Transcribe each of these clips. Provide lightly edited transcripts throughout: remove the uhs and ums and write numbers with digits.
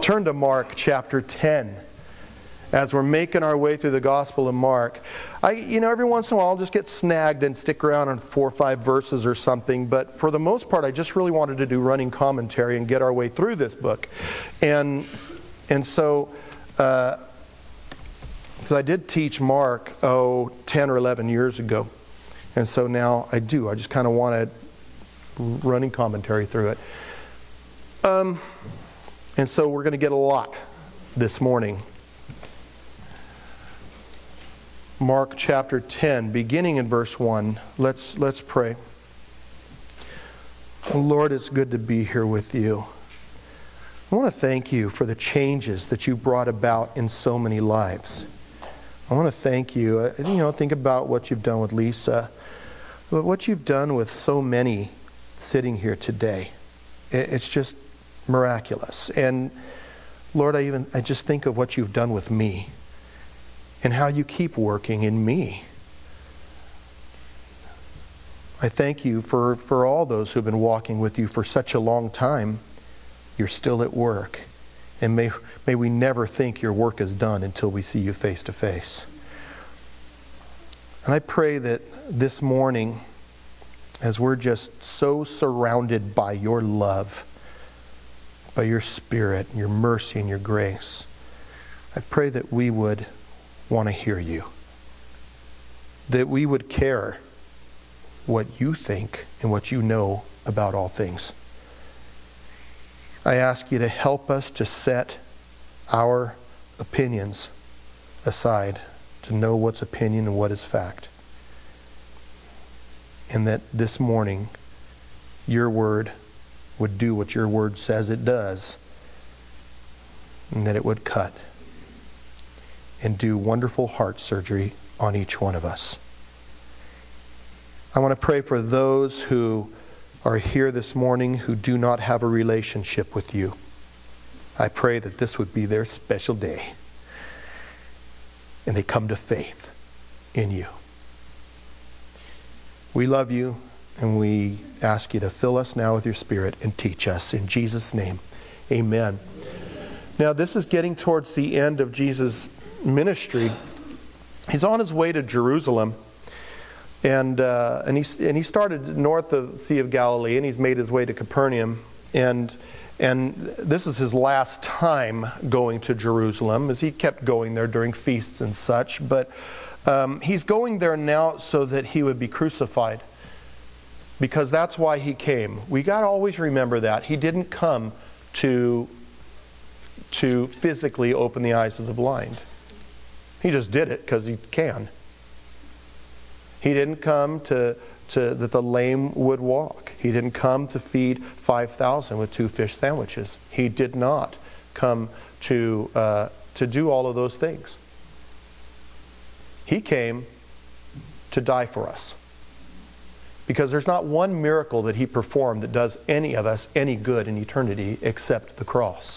Turn to Mark chapter 10. As we're making our way through the Gospel of Mark, every once in a while I'll just get snagged and stick around on 4 or 5 verses or something, but for the most part I just really wanted to do running commentary and get our way through this book. And so, because I did teach Mark, 10 or 11 years ago, and so now I do. I just kind of wanted running commentary through it. And so we're going to get a lot this morning. Mark chapter 10, beginning in verse 1. Let's pray. Oh, Lord, it's good to be here with you. I want to thank you for the changes that you brought about in so many lives. I want to thank you. Think about what you've done with Lisa, what you've done with so many sitting here today. It's just miraculous. And Lord, I just think of what you've done with me and how you keep working in me. I thank you for all those who've been walking with you for such a long time. You're still at work. And may we never think your work is done until we see you face to face. And I pray that this morning, as we're just so surrounded by your love, by your Spirit, your mercy, and your grace, I pray that we would want to hear you. That we would care what you think and what you know about all things. I ask you to help us to set our opinions aside, to know what's opinion and what is fact. And that this morning, your word would do what your word says it does, and that it would cut and do wonderful heart surgery on each one of us. I want to pray for those who are here this morning who do not have a relationship with you. I pray that this would be their special day, and they come to faith in you. We love you, and we ask you to fill us now with your Spirit and teach us. In Jesus' name, amen. Now, this is getting towards the end of Jesus' ministry. He's on his way to Jerusalem, and he started north of the Sea of Galilee, and he's made his way to Capernaum. And this is his last time going to Jerusalem, as he kept going there during feasts and such. But he's going there now so that he would be crucified, because that's why he came. We got to always remember that. He didn't come to physically open the eyes of the blind. He just did it because he can. He didn't come to that the lame would walk. He didn't come to feed 5,000 with 2 fish sandwiches. He did not come to do all of those things. He came to die for us. Because there's not one miracle that he performed that does any of us any good in eternity except the cross.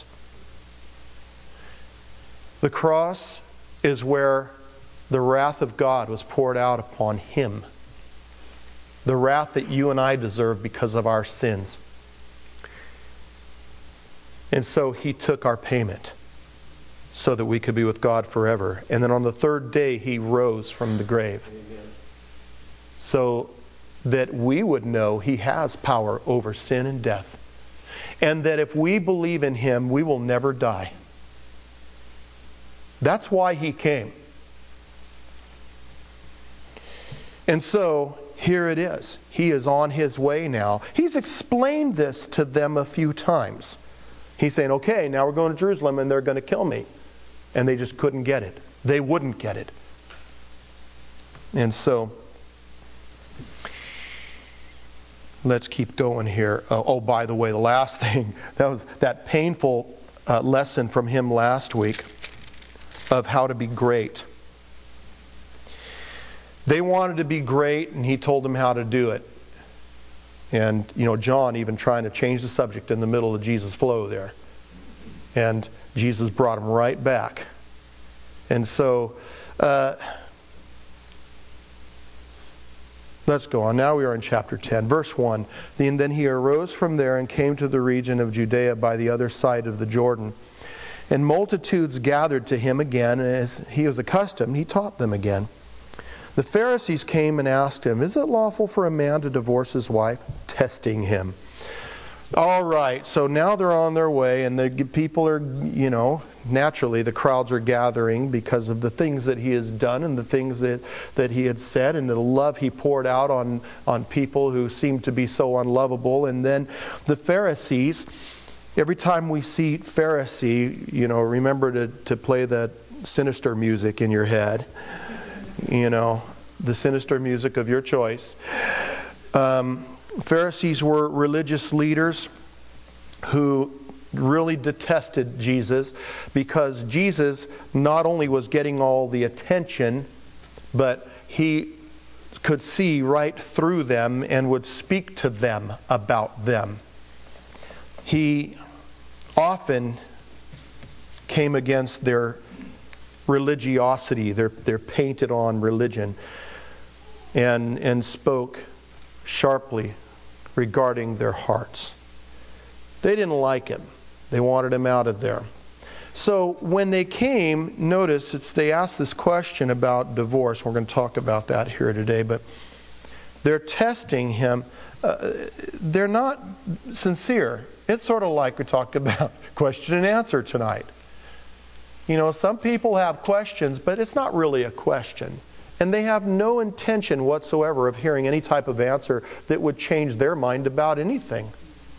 The cross is where the wrath of God was poured out upon him. The wrath that you and I deserve because of our sins. And so he took our payment so that we could be with God forever. And then on the 3rd day he rose from the grave. Amen. So that we would know he has power over sin and death. And that if we believe in him, we will never die. That's why he came. And so, here it is. He is on his way now. He's explained this to them a few times. He's saying, okay, now we're going to Jerusalem and they're going to kill me. And they just couldn't get it. They wouldn't get it. And so, let's keep going here. By the way, the last thing, that was that painful lesson from him last week of how to be great. They wanted to be great, and he told them how to do it. And, John even trying to change the subject in the middle of Jesus' flow there. And Jesus brought him right back. And so, let's go on. Now we are in chapter 10, verse 1. Then he arose from there and came to the region of Judea by the other side of the Jordan. And multitudes gathered to him again, and as he was accustomed, he taught them again. The Pharisees came and asked him, "Is it lawful for a man to divorce his wife?" Testing him. All right, so now they're on their way, and the people are, naturally the crowds are gathering because of the things that he has done and the things that he had said and the love he poured out on people who seemed to be so unlovable. And then the Pharisees, every time we see Pharisee, remember to play that sinister music in your head. The sinister music of your choice. Pharisees were religious leaders who really detested Jesus because Jesus not only was getting all the attention, but he could see right through them and would speak to them about them. He often came against their religiosity, their painted on religion, and spoke sharply regarding their hearts. They didn't like him. They wanted him out of there. So when they came, notice they asked this question about divorce. We're going to talk about that here today, but they're testing him. They're not sincere. It's sort of like we talked about question and answer tonight. Some people have questions, but it's not really a question. And they have no intention whatsoever of hearing any type of answer that would change their mind about anything.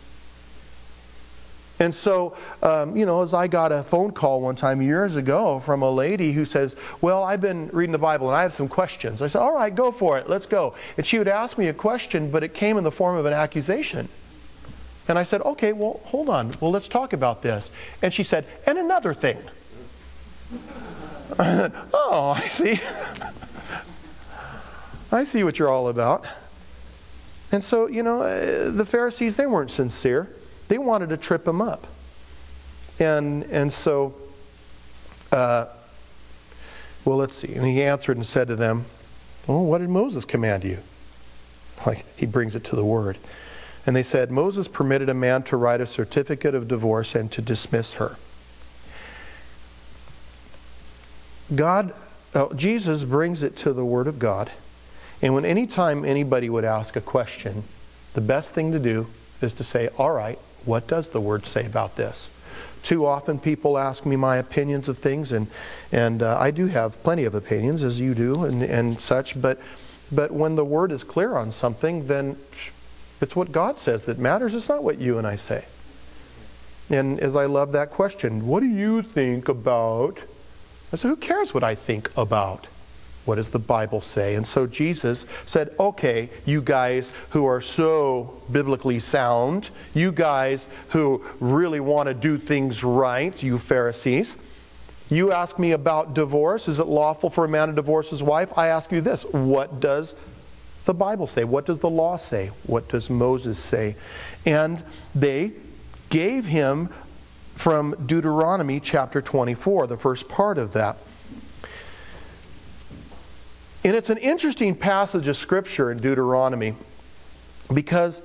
And so, as I got a phone call one time years ago from a lady who says, "Well, I've been reading the Bible and I have some questions." I said, "All right, go for it. Let's go." And she would ask me a question, but it came in the form of an accusation. And I said, "Okay, well, hold on. Well, let's talk about this." And she said, "And another thing." I said, "Oh, I see." I see what you're all about. And so, the Pharisees, they weren't sincere. They wanted to trip him up. And so, let's see. And he answered and said to them, "Well, what did Moses command you?" Like, he brings it to the Word. And they said, "Moses permitted a man to write a certificate of divorce and to dismiss her." Jesus brings it to the Word of God. And when any time anybody would ask a question, the best thing to do is to say, "All right, what does the Word say about this?" Too often people ask me my opinions of things, and I do have plenty of opinions, as you do, and such. But when the Word is clear on something, then it's what God says that matters. It's not what you and I say. And as I love that question, "What do you think about?" I said, "Who cares what I think about? What does the Bible say?" And so Jesus said, "Okay, you guys who are so biblically sound, you guys who really want to do things right, you Pharisees, you ask me about divorce. Is it lawful for a man to divorce his wife? I ask you this, what does the Bible say? What does the law say? What does Moses say?" And they gave him from Deuteronomy chapter 24, the first part of that. And it's an interesting passage of Scripture in Deuteronomy because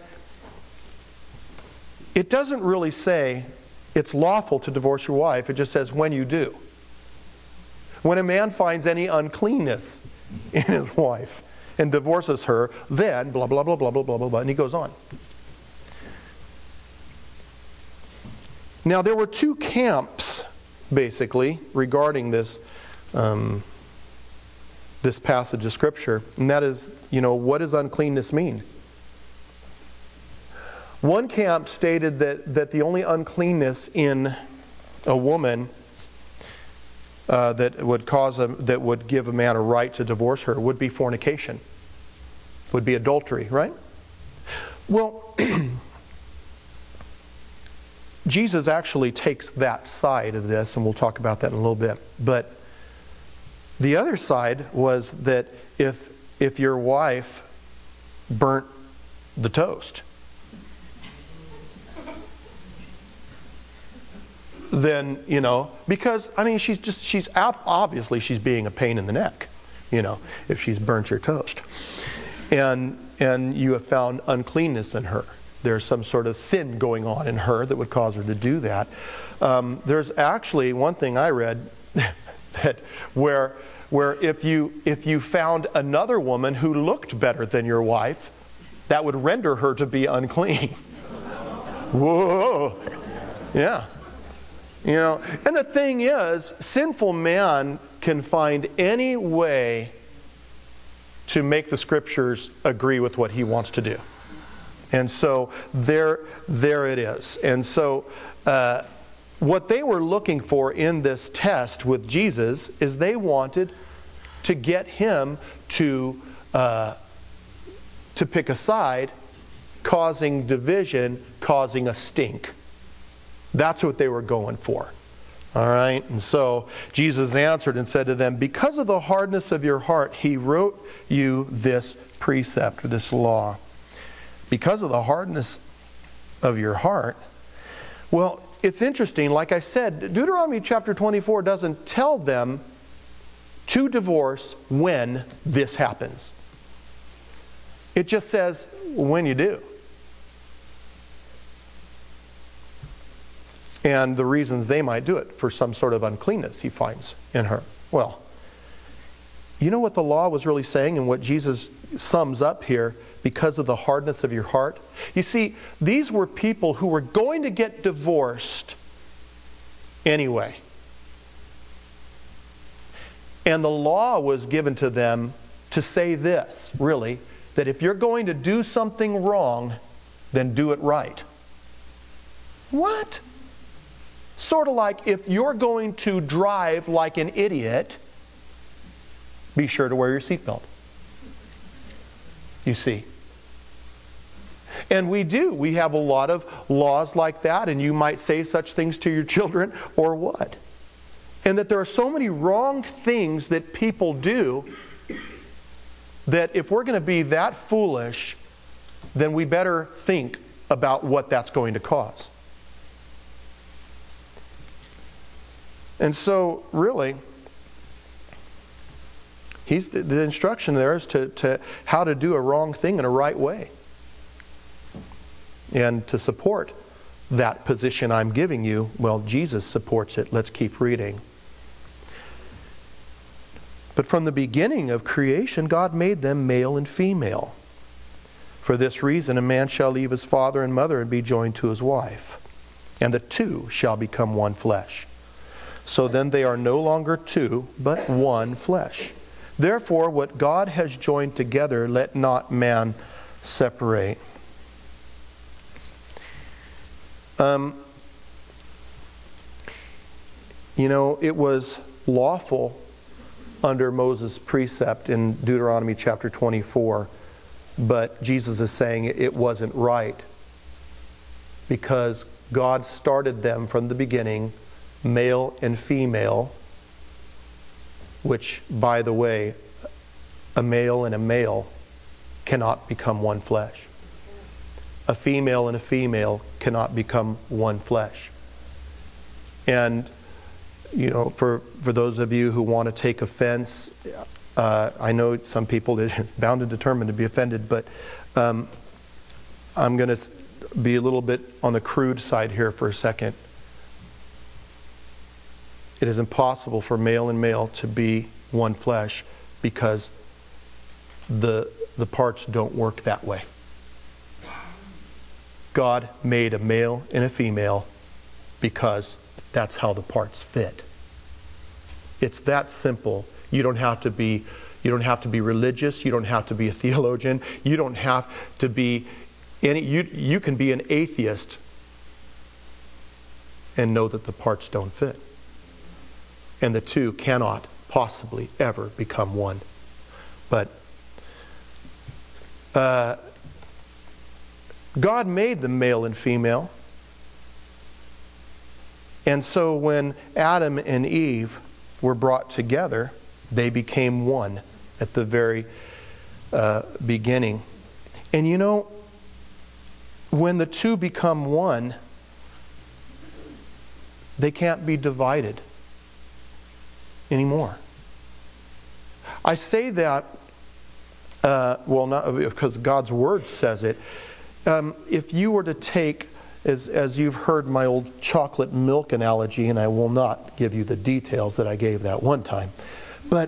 it doesn't really say it's lawful to divorce your wife. It just says when you do. When a man finds any uncleanness in his wife and divorces her, then blah, blah, blah, blah, blah, blah, blah, blah, and he goes on. Now, there were two camps, basically, regarding this this passage of Scripture, and that is, what does uncleanness mean? One camp stated that the only uncleanness in a woman that would give a man a right to divorce her would be fornication, would be adultery, right? Well, Jesus actually takes that side of this, and we'll talk about that in a little bit. But the other side was that if your wife burnt the toast, then, because, she's obviously she's being a pain in the neck, if she's burnt your toast. And you have found uncleanness in her. there's some sort of sin going on in her that would cause her to do that. There's actually one thing I read that where if you found another woman who looked better than your wife, that would render her to be unclean. Whoa. Yeah. You know, and the thing is, sinful man can find any way to make the Scriptures agree with what he wants to do. And so there it is. And so what they were looking for in this test with Jesus is they wanted to get him to pick a side, causing division, causing a stink. That's what they were going for. All right? And so Jesus answered and said to them, because of the hardness of your heart, he wrote you this precept, this law. Because of the hardness of your heart. Well, it's interesting. Like I said, Deuteronomy chapter 24 doesn't tell them to divorce when this happens. It just says when you do. And the reasons they might do it, for some sort of uncleanness he finds in her. Well, you know what the law was really saying and what Jesus sums up here? Because of the hardness of your heart. You see, these were people who were going to get divorced anyway. And the law was given to them to say this, really, that if you're going to do something wrong, then do it right. What? Sort of like if you're going to drive like an idiot, be sure to wear your seatbelt. You see. And we do. We have a lot of laws like that, and you might say such things to your children, or what? And that there are so many wrong things that people do that if we're going to be that foolish, then we better think about what that's going to cause. And so, really, the instruction there is to how to do a wrong thing in a right way. And to support that position I'm giving you, well, Jesus supports it. Let's keep reading. But from the beginning of creation, God made them male and female. For this reason, a man shall leave his father and mother and be joined to his wife, and the two shall become one flesh. So then they are no longer two, but one flesh. Therefore, what God has joined together, let not man separate. You know, it was lawful under Moses' precept in Deuteronomy chapter 24, but Jesus is saying it wasn't right because God started them from the beginning, male and female, which, by the way, a male and a male cannot become one flesh. A female and a female cannot become one flesh. And, you know, for those of you who want to take offense, I know some people that are bound and determined to be offended, but I'm going to be a little bit on the crude side here for a second. It is impossible for male and male to be one flesh because the parts don't work that way. God made a male and a female because that's how the parts fit. It's that simple. You don't have to be religious. You don't have to be a theologian. You don't have to be you can be an atheist and know that the parts don't fit. And the two cannot possibly ever become one. But God made them male and female. And so when Adam and Eve were brought together, they became one at the very beginning. And you know, when the two become one, they can't be divided anymore. I say that, well, not because God's Word says it. if you were to take, as you've heard my old chocolate milk analogy, and I will not give you the details that I gave that one time, but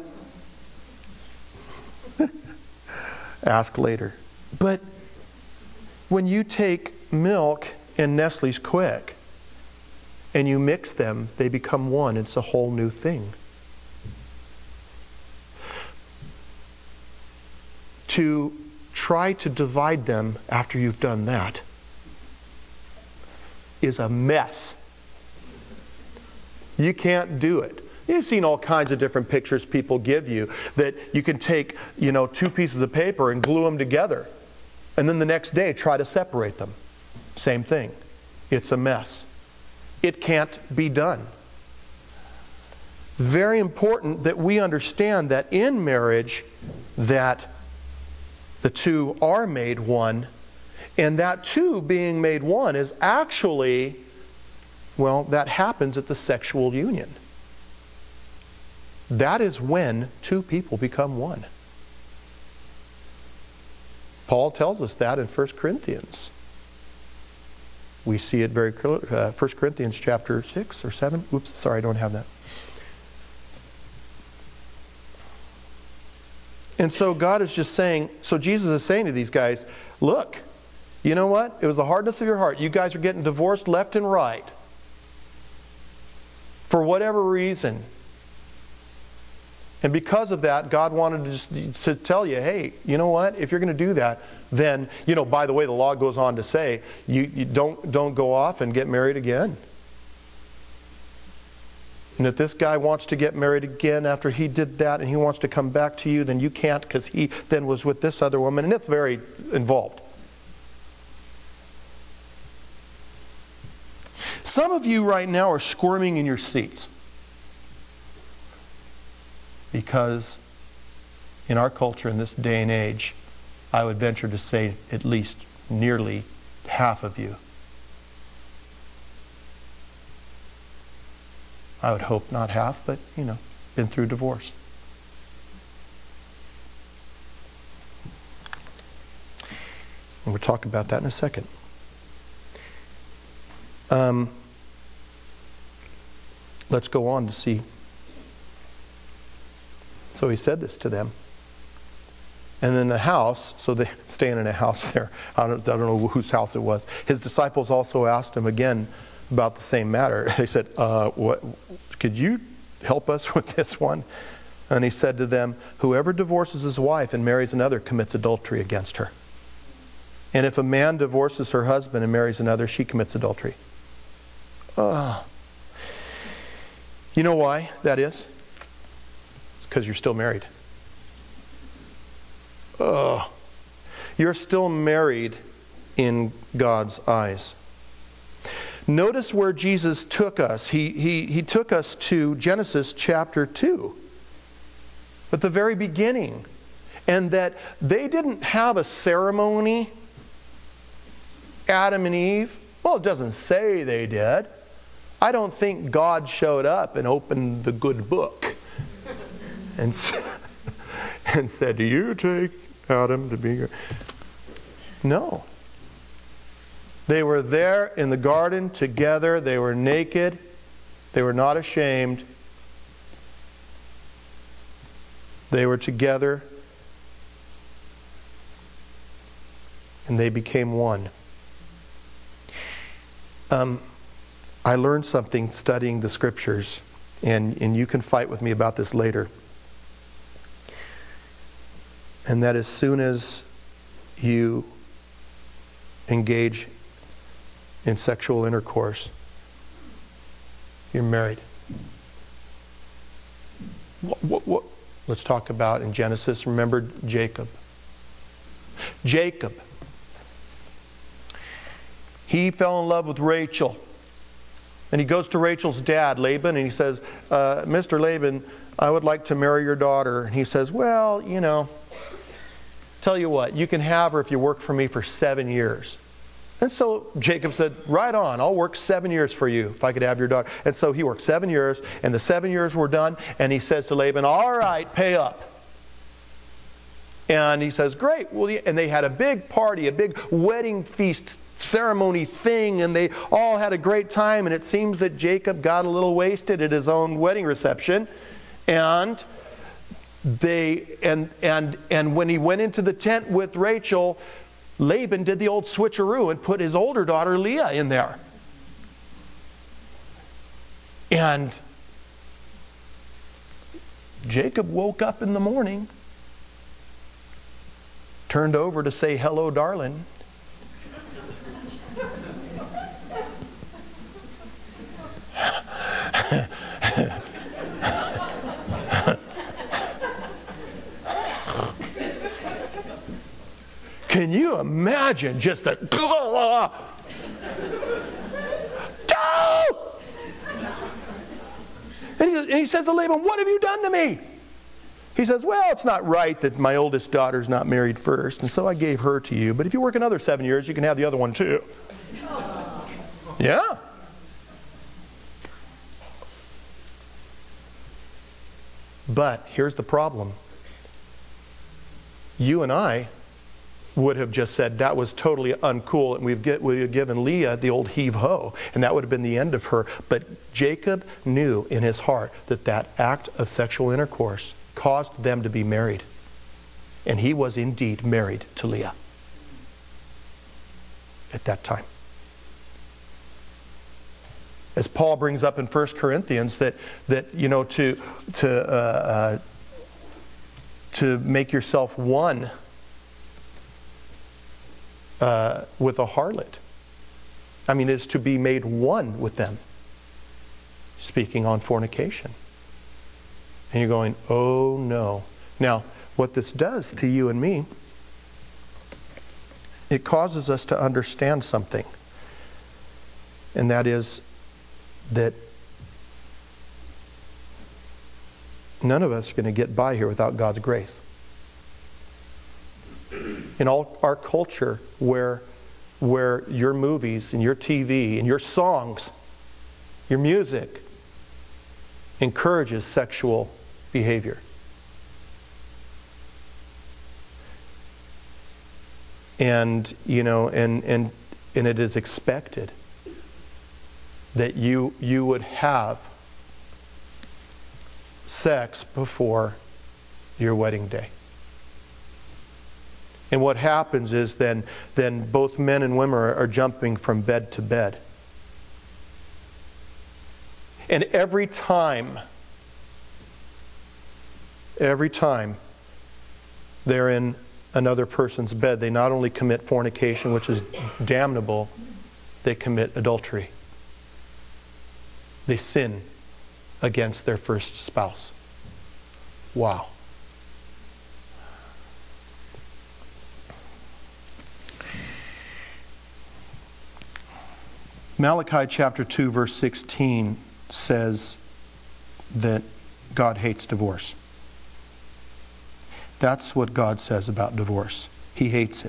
ask later. But when you take milk and Nestle's Quick and you mix them, they become one. It's a whole new thing. To try to divide them after you've done that is a mess. You can't do it. You've seen all kinds of different pictures people give you that you can take, two pieces of paper and glue them together. And then the next day try to separate them. Same thing. It's a mess. It can't be done. It's very important that we understand that in marriage that the two are made one, and that two being made one is actually, that happens at the sexual union. That is when two people become one. Paul tells us that in 1 Corinthians. We see it very clearly. 1 Corinthians chapter 6 or 7. Oops, sorry, I don't have that. And so God is just saying, Jesus is saying to these guys, look, you know what? It was the hardness of your heart. You guys are getting divorced left and right. For whatever reason. And because of that, God wanted to tell you, hey, you know what? If you're going to do that, then, by the way, the law goes on to say, you don't go off and get married again. And if this guy wants to get married again after he did that and he wants to come back to you, then you can't because he then was with this other woman. And it's very involved. Some of you right now are squirming in your seats. Because in our culture, in this day and age, I would venture to say at least nearly half of you, I would hope not half, but, been through divorce. And we'll talk about that in a second. Let's go on to see. So he said this to them. And then the house, so they staying in a house there. I don't know whose house it was. His disciples also asked him again about the same matter. They said, "What? Could you help us with this one?" And he said to them, "Whoever divorces his wife and marries another commits adultery against her. And if a man divorces her husband and marries another, she commits adultery." You know why that is? It's because you're still married. You're still married in God's eyes. Notice where Jesus took us. He took us to Genesis chapter 2. At the very beginning. And that they didn't have a ceremony, Adam and Eve. Well, it doesn't say they did. I don't think God showed up and opened the good book and said, "Do you take Adam to be your..." No. They were there in the garden together. They were naked. They were not ashamed. They were together. And they became one. I learned something studying the scriptures, and you can fight with me about this later. And that as soon as you engage in sexual intercourse, you're married. What? Let's talk about in Genesis. Remember Jacob. Jacob. He fell in love with Rachel. And he goes to Rachel's dad, Laban, and he says, "Mr. Laban, I would like to marry your daughter." And he says, "Well, tell you what, you can have her if you work for me for 7 years." And so Jacob said, "Right on, I'll work 7 years for you if I could have your daughter." And so he worked 7 years, and the 7 years were done, and he says to Laban, "All right, pay up." And he says, great. Well, and they had a big party, a big wedding feast ceremony thing, and they all had a great time. And it seems that Jacob got a little wasted at his own wedding reception. And when he went into the tent with Rachel, Laban did the old switcheroo and put his older daughter Leah in there. And Jacob woke up in the morning, turned over to say, hello, darling. Can you imagine just a... And he says to Laban, what have you done to me? He says, well, it's not right that my oldest daughter's not married first, and so I gave her to you. But if you work another 7 years, you can have the other one too. Yeah. But here's the problem. You and I would have just said that was totally uncool, and we'd have given Leah the old heave-ho, and that would have been the end of her. But Jacob knew in his heart that that act of sexual intercourse caused them to be married. And he was indeed married to Leah at that time. As Paul brings up in 1 Corinthians, that you know, to make yourself one with a harlot. I mean, it's to be made one with them. Speaking on fornication. And you're going, oh no. Now, what this does to you and me, it causes us to understand something. And that is that none of us are going to get by here without God's grace. In all our culture, where your movies and your TV and your songs, your music encourages sexual behavior. And you know, and it is expected that you would have sex before your wedding day. And what happens is then both men and women are jumping from bed to bed. And every time they're in another person's bed, they not only commit fornication, which is damnable, they commit adultery. They sin against their first spouse. Wow. Malachi chapter 2 verse 16 says that God hates divorce. That's what God says about divorce. He hates it.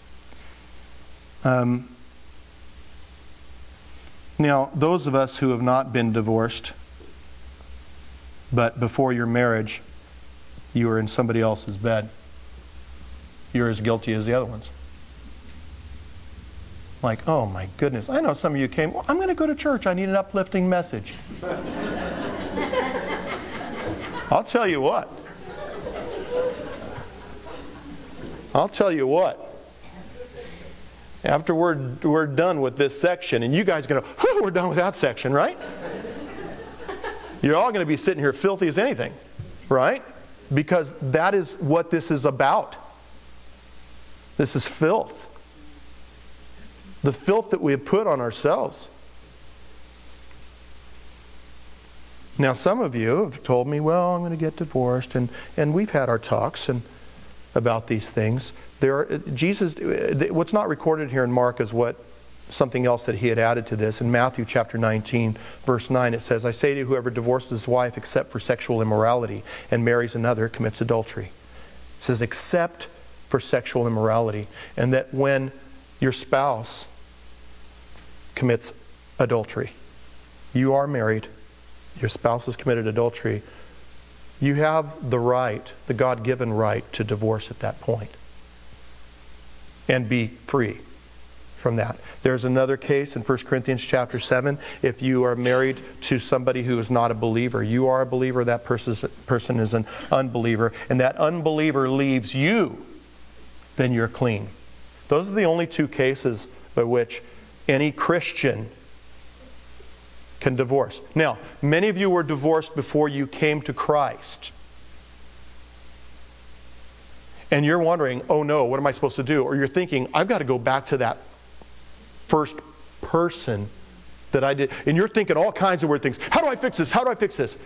Now, those of us who have not been divorced, but before your marriage, you were in somebody else's bed, you're as guilty as the other ones. Like, oh my goodness. I know some of you came, well, I'm going to go to church. I need an uplifting message. I'll tell you what. After we're done with this section, and you guys are going to, oh, we're done with that section, right? You're all going to be sitting here filthy as anything, right? Because that is what this is about. This is filth. The filth that we have put on ourselves. Now, some of you have told me, well, I'm going to get divorced, and we've had our talks about these things. What's not recorded here in Mark is something else that he had added to this. In Matthew chapter 19, verse 9, it says, I say to you, whoever divorces his wife except for sexual immorality and marries another commits adultery. It says, except for sexual immorality. And that when your spouse commits adultery, you are married, your spouse has committed adultery, You have the right, the God-given right, to divorce at that point and be free from that. There's another case in 1 Corinthians chapter 7. If you are married to somebody who is not a believer, you are a believer, that person is an unbeliever, and that unbeliever leaves you, then you're clean. Those are the only two cases by which any Christian can divorce. Now, many of you were divorced before you came to Christ. And you're wondering, oh no, what am I supposed to do? Or you're thinking, I've got to go back to that first person that I did. And you're thinking all kinds of weird things. How do I fix this? How do I fix this?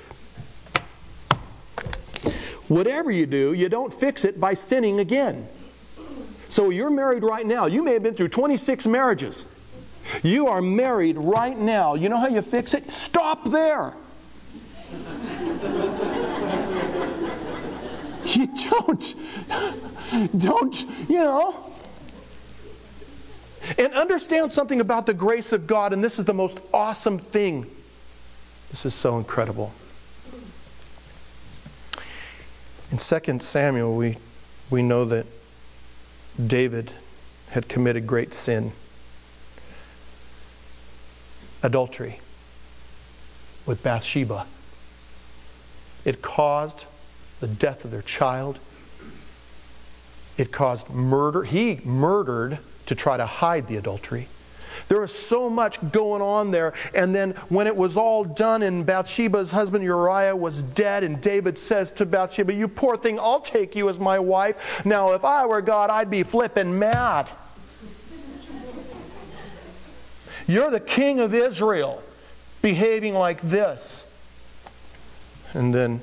Whatever you do, you don't fix it by sinning again. So you're married right now. You may have been through 26 marriages. You are married right now. You know how you fix it? Stop there. You don't, And understand something about the grace of God, and this is the most awesome thing. This is so incredible. In 2 Samuel, we know that David had committed great sin. Adultery with Bathsheba. It caused the death of their child. It caused murder. He murdered to try to hide the adultery. There was so much going on there. And then when it was all done and Bathsheba's husband Uriah was dead, and David says to Bathsheba, "You poor thing, I'll take you as my wife. Now if I were God, I'd be flipping mad. You're the king of Israel, behaving like this." And then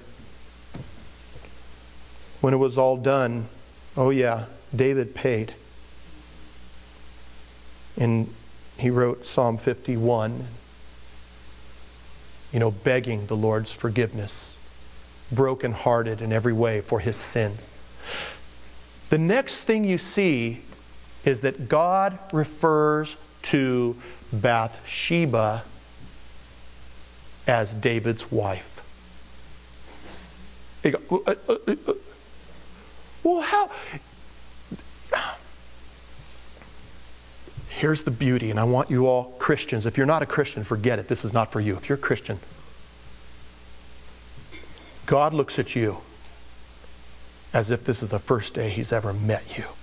when it was all done, oh yeah, David paid. And he wrote Psalm 51, begging the Lord's forgiveness, brokenhearted in every way for his sin. The next thing you see is that God refers to Bathsheba as David's wife. You go, well, how? Here's the beauty, and I want you all Christians. If you're not a Christian, forget it. This is not for you. If you're a Christian, God looks at you as if this is the first day He's ever met you.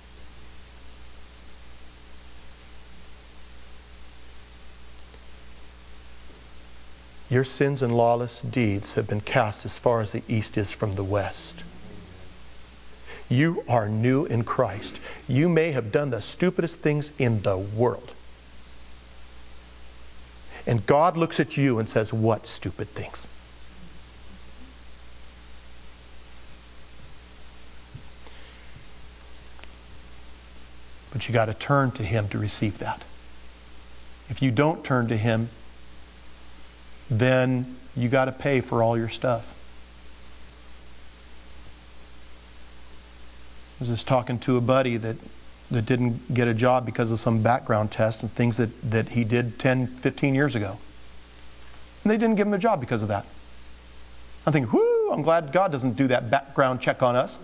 Your sins and lawless deeds have been cast as far as the east is from the west. You are new in Christ. You may have done the stupidest things in the world. And God looks at you and says, "What stupid things?" But you got to turn to Him to receive that. If you don't turn to Him, then you got to pay for all your stuff. I was just talking to a buddy that didn't get a job because of some background test and things that he did 10, 15 years ago. And they didn't give him a job because of that. I'm thinking, whoo, I'm glad God doesn't do that background check on us.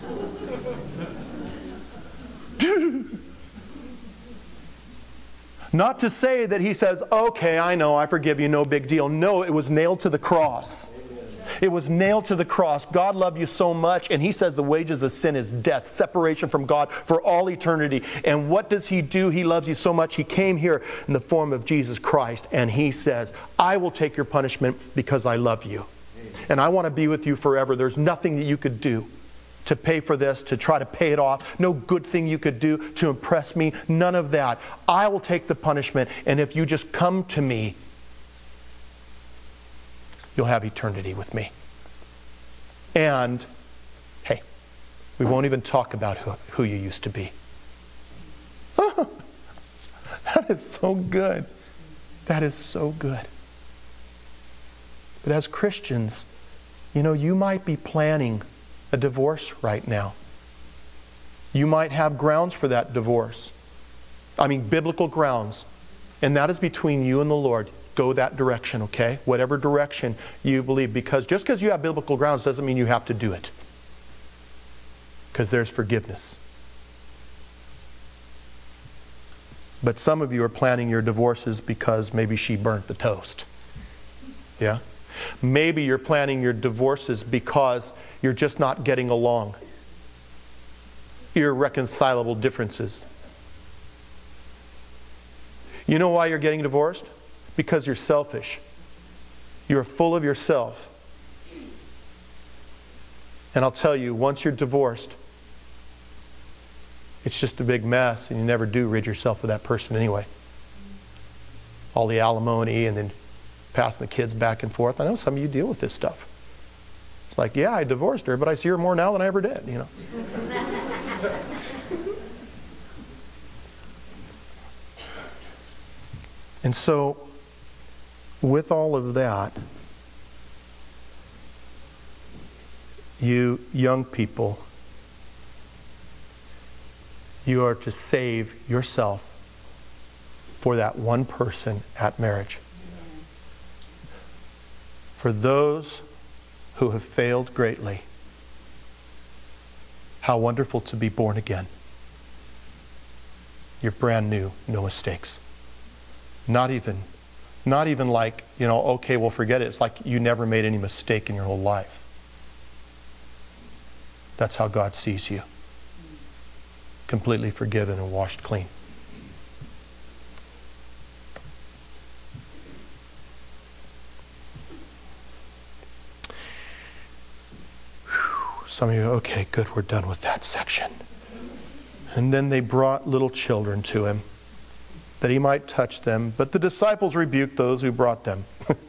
Not to say that He says, "Okay, I know, I forgive you, no big deal." No, it was nailed to the cross. It was nailed to the cross. God loved you so much, and He says the wages of sin is death, separation from God for all eternity. And what does He do? He loves you so much, He came here in the form of Jesus Christ, and He says, "I will take your punishment because I love you. And I want to be with you forever. There's nothing that you could do to pay for this, to try to pay it off. No good thing you could do to impress me. None of that. I will take the punishment, and if you just come to me, you'll have eternity with me." And, hey, we won't even talk about who you used to be. That is so good. That is so good. But as Christians, you might be planning a divorce right now. You might have grounds for that divorce. I mean, biblical grounds. And that is between you and the Lord. go that direction, okay? Whatever direction you believe. Because just because you have biblical grounds doesn't mean you have to do it. Because there's forgiveness. But some of you are planning your divorces because maybe she burnt the toast. Yeah? Maybe you're planning your divorces because you're just not getting along. Irreconcilable differences. You know why you're getting divorced? Because you're selfish. You're full of yourself. And I'll tell you, once you're divorced, it's just a big mess, and you never do rid yourself of that person anyway. All the alimony and then passing the kids back and forth. I know some of you deal with this stuff. It's like, yeah, I divorced her, but I see her more now than I ever did, you know. And so, with all of that, you young people, you are to save yourself for that one person at marriage. For those who have failed greatly, how wonderful to be born again. You're brand new, no mistakes. Not even like, okay, well, forget it. It's like you never made any mistake in your whole life. That's how God sees you. Completely forgiven and washed clean. Some of you, okay, good, we're done with that section. And then they brought little children to him, that he might touch them. But the disciples rebuked those who brought them.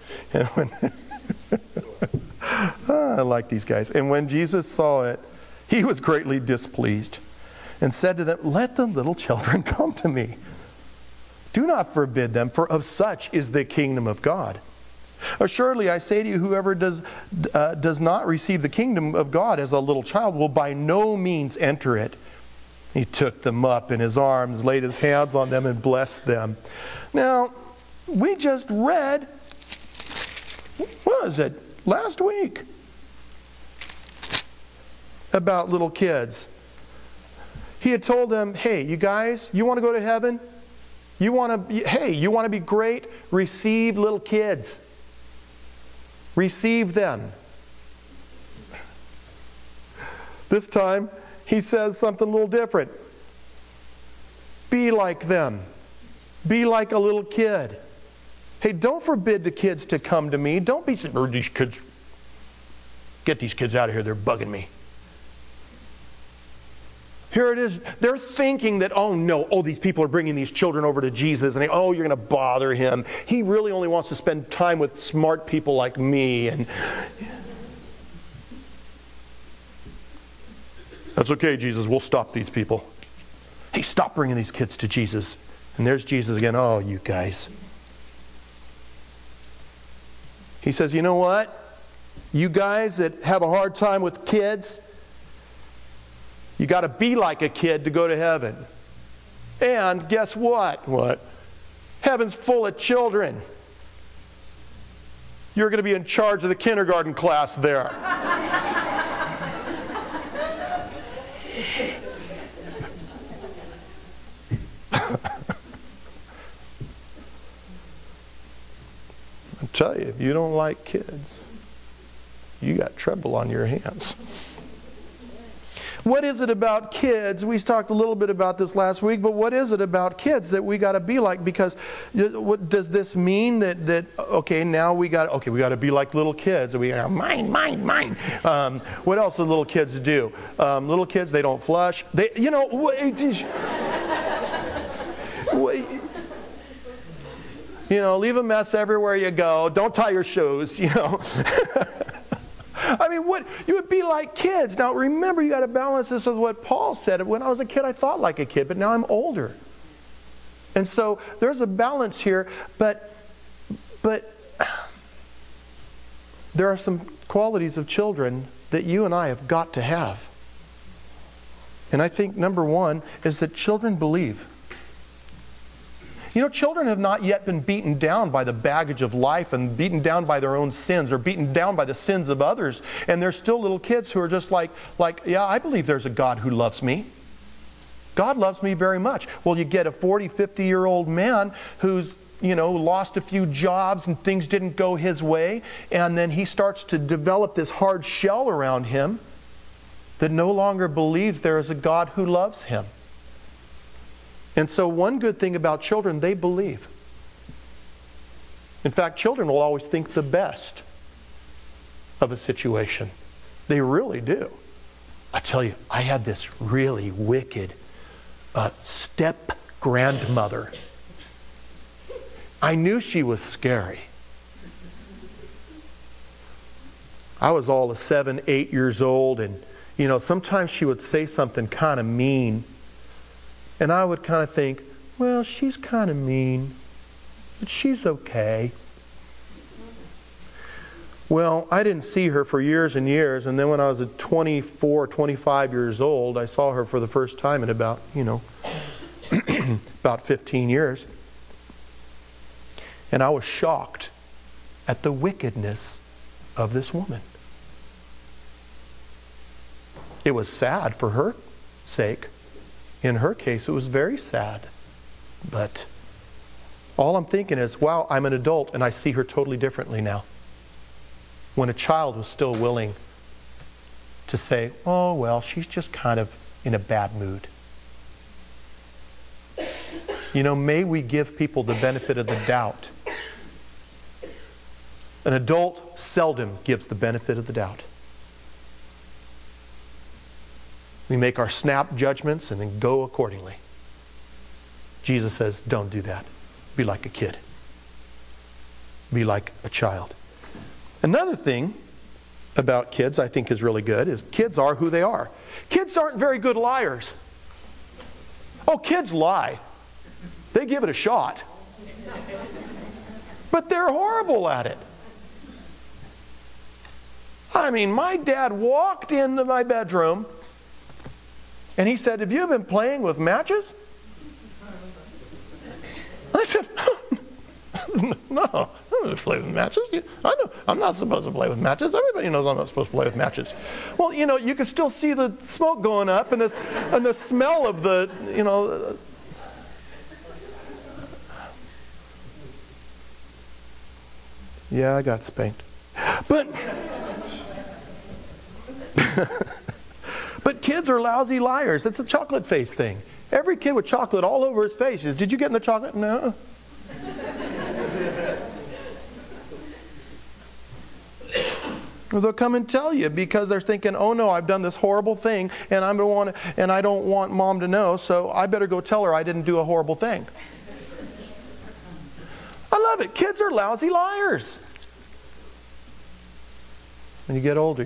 I like these guys. And when Jesus saw it, he was greatly displeased and said to them, "Let the little children come to me. Do not forbid them, for of such is the kingdom of God. Assuredly, I say to you, whoever does not receive the kingdom of God as a little child will by no means enter it." He took them up in his arms, laid his hands on them, and blessed them. Now, we just read, what was it, last week, about little kids. He had told them, hey, you guys, you want to go to heaven? You want to be great? Receive little kids. Receive them. This time, he says something a little different. Be like them. Be like a little kid. Hey, don't forbid the kids to come to me. Don't be saying, these kids, get these kids out of here, they're bugging me. Here it is. They're thinking that, these people are bringing these children over to Jesus, and you're going to bother him. He really only wants to spend time with smart people like me. And that's okay, Jesus. We'll stop these people. Hey, stop bringing these kids to Jesus. And there's Jesus again. Oh, you guys. He says, you know what? You guys that have a hard time with kids, you got to be like a kid to go to heaven. And guess what? What? Heaven's full of children. You're going to be in charge of the kindergarten class there. I tell you, if you don't like kids, you got trouble on your hands. What is it about kids? We talked a little bit about this last week, but what is it about kids that we got to be like? Because what does this mean that now we got to be like little kids? We got mine. What else do little kids do? Little kids, they don't flush. Leave a mess everywhere you go. Don't tie your shoes. I mean, you would be like kids. Now, remember, you got to balance this with what Paul said. When I was a kid, I thought like a kid, but now I'm older. And so there's a balance here, but there are some qualities of children that you and I have got to have. And I think number one is that children believe. You know, children have not yet been beaten down by the baggage of life and beaten down by their own sins or beaten down by the sins of others. And they're still little kids who are just like, yeah, I believe there's a God who loves me. God loves me very much. Well, you get a 40, 50-year-old man who's, you know, lost a few jobs and things didn't go his way. And then he starts to develop this hard shell around him that no longer believes there is a God who loves him. And so one good thing about children, they believe. In fact, children will always think the best of a situation. They really do. I tell you, I had this really wicked step-grandmother. I knew she was scary. I was all of 7, 8 years old, and you know, sometimes she would say something kind of mean. And I would kind of think, well, she's kind of mean, but she's okay. Well, I didn't see her for years and years, and then when I was 24, 25 years old, I saw her for the first time in about, you know, about 15 years. And I was shocked at the wickedness of this woman. It was sad for her sake. In her case, it was very sad. But all I'm thinking is, wow, I'm an adult and I see her totally differently now. When a child was still willing to say, oh, well, she's just kind of in a bad mood. You know, may we give people the benefit of the doubt. An adult seldom gives the benefit of the doubt. We make our snap judgments and then go accordingly. Jesus says, don't do that. Be like a kid. Be like a child. Another thing about kids I think is really good is kids are who they are. Kids aren't very good liars. Oh, kids lie. They give it a shot. But they're horrible at it. I mean, my dad walked into my bedroom and he said, have you been playing with matches? I said, no, I'm not going to play with matches. I know I'm not supposed to play with matches. Everybody knows I'm not supposed to play with matches. Well, you know, you can still see the smoke going up and the smell of the, you know. Yeah, I got spanked. But kids are lousy liars. It's a chocolate face thing. Every kid with chocolate all over his face is, did you get in the chocolate? No. Well, they'll come and tell you because they're thinking, oh no, I've done this horrible thing and I don't want mom to know, so I better go tell her I didn't do a horrible thing. I love it. Kids are lousy liars. When you get older,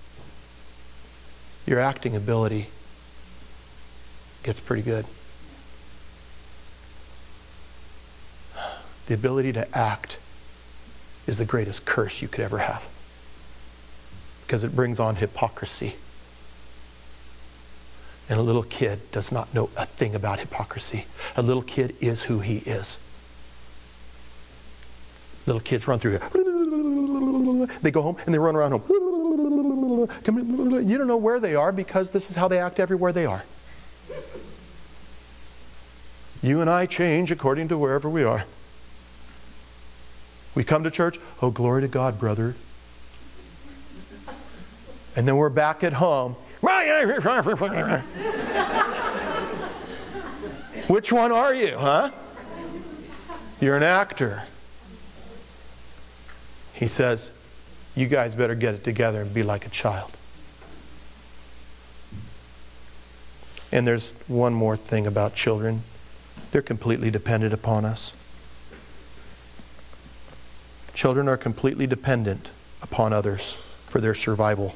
your acting ability gets pretty good. The ability to act is the greatest curse you could ever have, because it brings on hypocrisy. And a little kid does not know a thing about hypocrisy. A little kid is who he is. Little kids run through here. They go home and they run around home. You don't know where they are because this is how they act everywhere they are. You and I change according to wherever we are. We come to church, oh, glory to God, brother. And then we're back at home. Which one are you, huh? You're an actor. He says, you guys better get it together and be like a child. And there's one more thing about children. They're completely dependent upon us. Children are completely dependent upon others for their survival.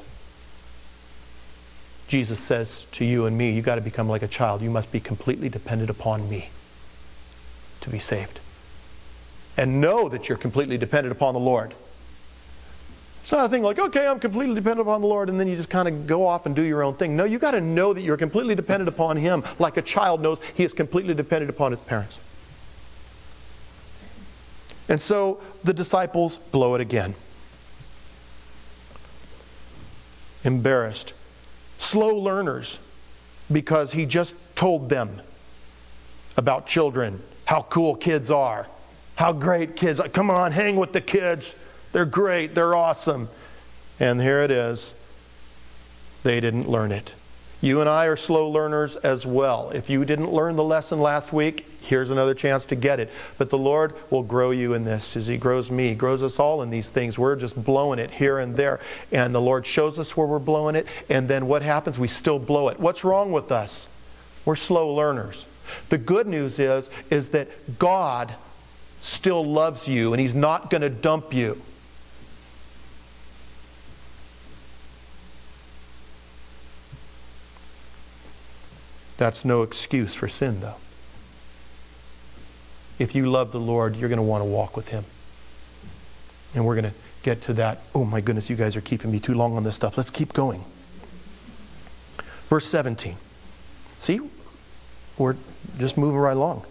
Jesus says to you and me, you got to become like a child. You must be completely dependent upon me to be saved. And know that you're completely dependent upon the Lord. It's not a thing like, okay, I'm completely dependent upon the Lord, and then you just kind of go off and do your own thing. No, you got to know that you're completely dependent upon Him, like a child knows he is completely dependent upon his parents. And so the disciples blow it again. Embarrassed. Slow learners, because he just told them about children, how cool kids are, how great kids are. Come on, hang with the kids. They're great, they're awesome. And here it is. They didn't learn it. You and I are slow learners as well. If you didn't learn the lesson last week, here's another chance to get it. But the Lord will grow you in this as He grows me. He grows us all in these things. We're just blowing it here and there. And the Lord shows us where we're blowing it. And then what happens? We still blow it. What's wrong with us? We're slow learners. The good news is that God still loves you and He's not going to dump you. That's no excuse for sin, though. If you love the Lord, you're going to want to walk with Him. And we're going to get to that. Oh my goodness, you guys are keeping me too long on this stuff. Let's keep going. Verse 17. See? We're just moving right along.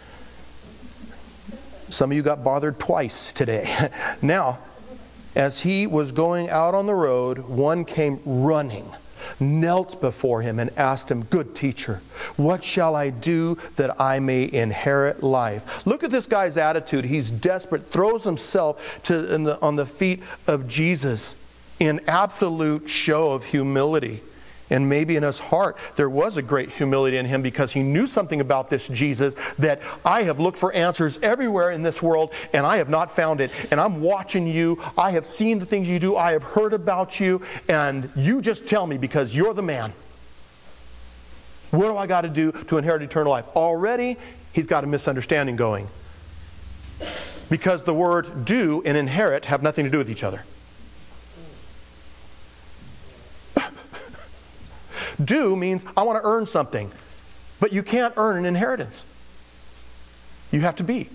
Some of you got bothered twice today. Now, as He was going out on the road, one came running, knelt before Him and asked Him, "Good teacher, what shall I do that I may inherit life?" Look at this guy's attitude. He's desperate, throws himself on the feet of Jesus in absolute show of humility. And maybe in his heart there was a great humility in him, because he knew something about this Jesus, that I have looked for answers everywhere in this world and I have not found it. And I'm watching you. I have seen the things you do. I have heard about you. And you just tell me, because you're the man. What do I got to do to inherit eternal life? Already he's got a misunderstanding going. Because the word do and inherit have nothing to do with each other. Do means I want to earn something. But you can't earn an inheritance. You have to be.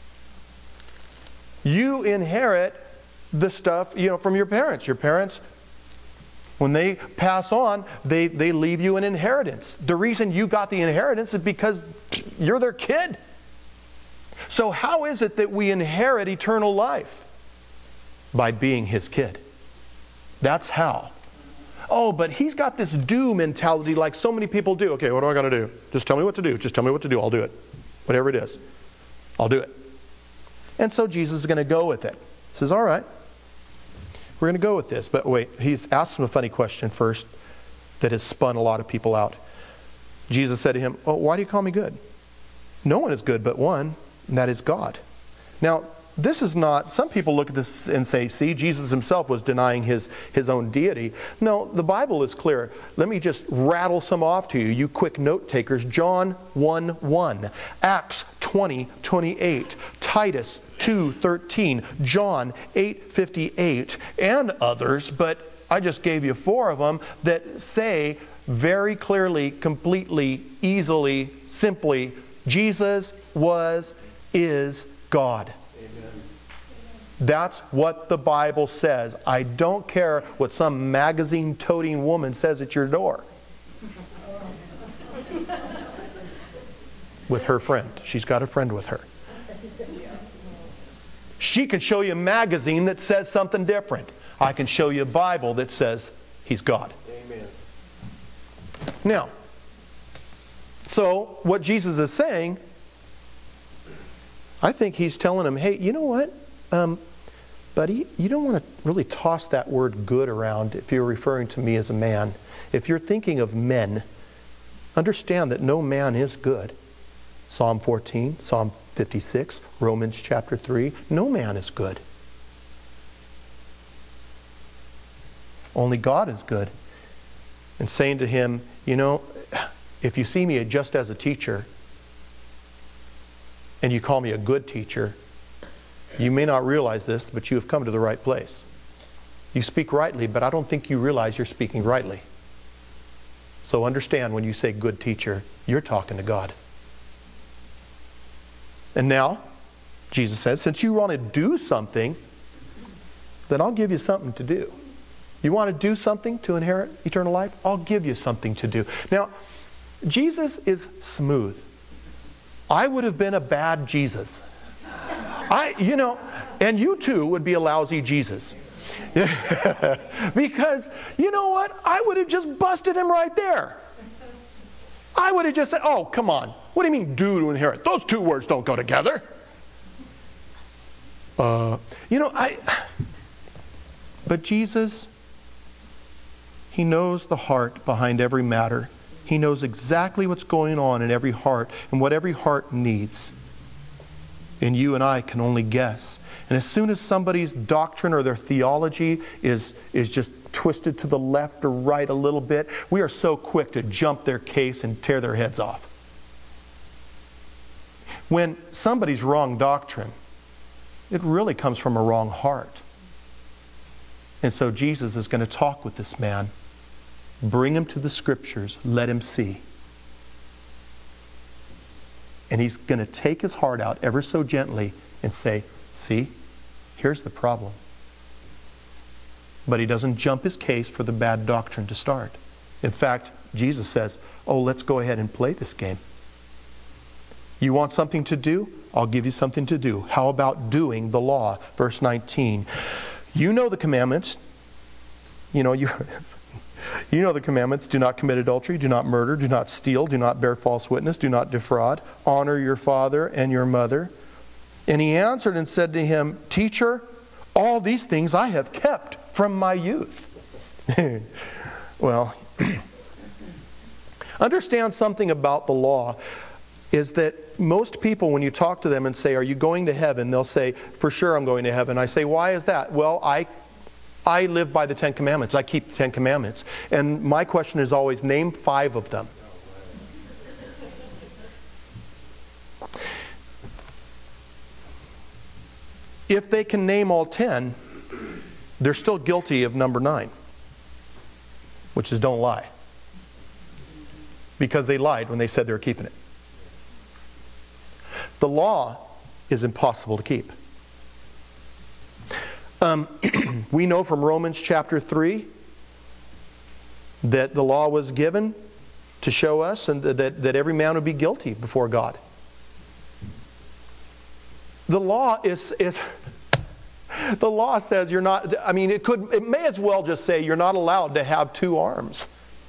You inherit the stuff, from your parents. Your parents, when they pass on, they leave you an inheritance. The reason you got the inheritance is because you're their kid. So how is it that we inherit eternal life? By being His kid. That's how. Oh, but he's got this do mentality like so many people do. Okay, what do I got to do? Just tell me what to do. Just tell me what to do. I'll do it. Whatever it is. I'll do it. And so Jesus is going to go with it. He says, all right, we're going to go with this. But wait, he's asked him a funny question first that has spun a lot of people out. Jesus said to him, "Oh, why do you call me good? No one is good but one, and that is God." Now, this is not, some people look at this and say, see, Jesus Himself was denying His own deity. No, the Bible is clear. Let me just rattle some off to you, you quick note takers. John 1:1, Acts 20:28, Titus 2:13, John 8:58, and others, but I just gave you 4 of them that say very clearly, completely, easily, simply, Jesus is God. That's what the Bible says. I don't care what some magazine-toting woman says at your door. With her friend. She's got a friend with her. She can show you a magazine that says something different. I can show you a Bible that says He's God. Amen. Now, so what Jesus is saying, I think He's telling him, hey, you know what? Buddy, you don't want to really toss that word good around if you're referring to me as a man. If you're thinking of men, understand that no man is good. Psalm 14, Psalm 56, Romans chapter 3, no man is good. Only God is good. And saying to him, if you see me just as a teacher, and you call me a good teacher, you may not realize this, but you have come to the right place. You speak rightly, but I don't think you realize you're speaking rightly. So understand, when you say good teacher, you're talking to God. And now, Jesus says, since you want to do something, then I'll give you something to do. You want to do something to inherit eternal life? I'll give you something to do. Now, Jesus is smooth. I would have been a bad Jesus. And you too would be a lousy Jesus. Because, you know what? I would have just busted him right there. I would have just said, oh, come on. What do you mean, do to inherit? Those two words don't go together. But Jesus, he knows the heart behind every matter. He knows exactly what's going on in every heart and what every heart needs. And you and I can only guess. And as soon as somebody's doctrine or their theology is just twisted to the left or right a little bit, we are so quick to jump their case and tear their heads off. When somebody's wrong doctrine, it really comes from a wrong heart. And so Jesus is going to talk with this man, bring him to the Scriptures, let him see. And he's going to take his heart out ever so gently and say, see, here's the problem. But he doesn't jump his case for the bad doctrine to start. In fact, Jesus says, oh, let's go ahead and play this game. You want something to do? I'll give you something to do. How about doing the law? Verse 19. You know the commandments. You know the commandments. Do not commit adultery. Do not murder. Do not steal. Do not bear false witness. Do not defraud. Honor your father and your mother. And he answered and said to him, Teacher, all these things I have kept from my youth. Well, understand something about the law is that most people, when you talk to them and say, are you going to heaven? They'll say, for sure I'm going to heaven. I say, why is that? Well, I live by the Ten Commandments. I keep the Ten Commandments. And my question is always, name 5 of them. If they can name all 10, they're still guilty of number 9, which is don't lie. Because they lied when they said they were keeping it. The law is impossible to keep. We know from Romans chapter 3 that the law was given to show us and that every man would be guilty before God. The law the law says you're not, it may as well just say you're not allowed to have 2 arms.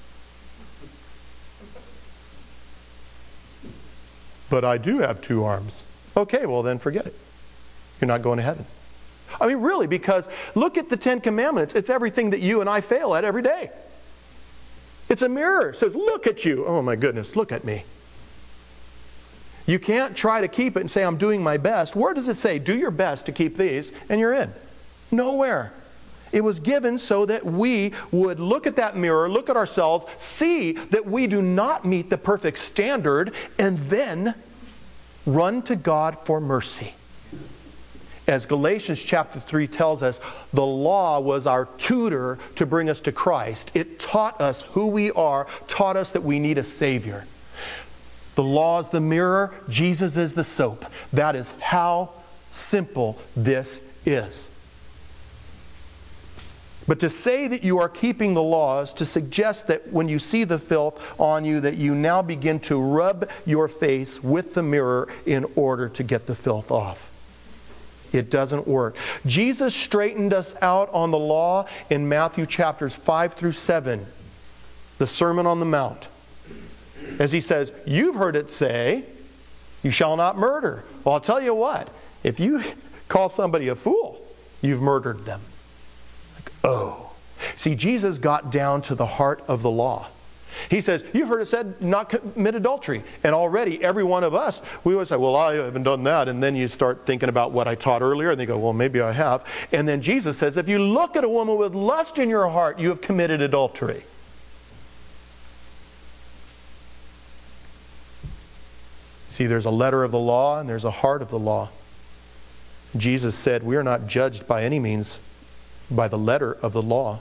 But I do have 2 arms. Okay, well then forget it. You're not going to heaven. Really, because look at the 10 Commandments. It's everything that you and I fail at every day. It's a mirror. It says, look at you. Oh my goodness, look at me. You can't try to keep it and say, I'm doing my best. Where does it say, do your best to keep these, and you're in? Nowhere. It was given so that we would look at that mirror, look at ourselves, see that we do not meet the perfect standard, and then run to God for mercy. As Galatians chapter 3 tells us, the law was our tutor to bring us to Christ. It taught us who we are, taught us that we need a Savior. The law is the mirror, Jesus is the soap. That is how simple this is. But to say that you are keeping the laws, to suggest that when you see the filth on you, that you now begin to rub your face with the mirror in order to get the filth off. It doesn't work. Jesus straightened us out on the law in Matthew chapters 5 through 7, the Sermon on the Mount. As he says, you've heard it say, you shall not murder. Well, I'll tell you what, if you call somebody a fool, you've murdered them. Oh. See, Jesus got down to the heart of the law. He says, you've heard it said, not commit adultery. And already, every one of us, we always say, well, I haven't done that. And then you start thinking about what I taught earlier, and they go, well, maybe I have. And then Jesus says, if you look at a woman with lust in your heart, you have committed adultery. See, there's a letter of the law, and there's a heart of the law. Jesus said, we are not judged by any means by the letter of the law.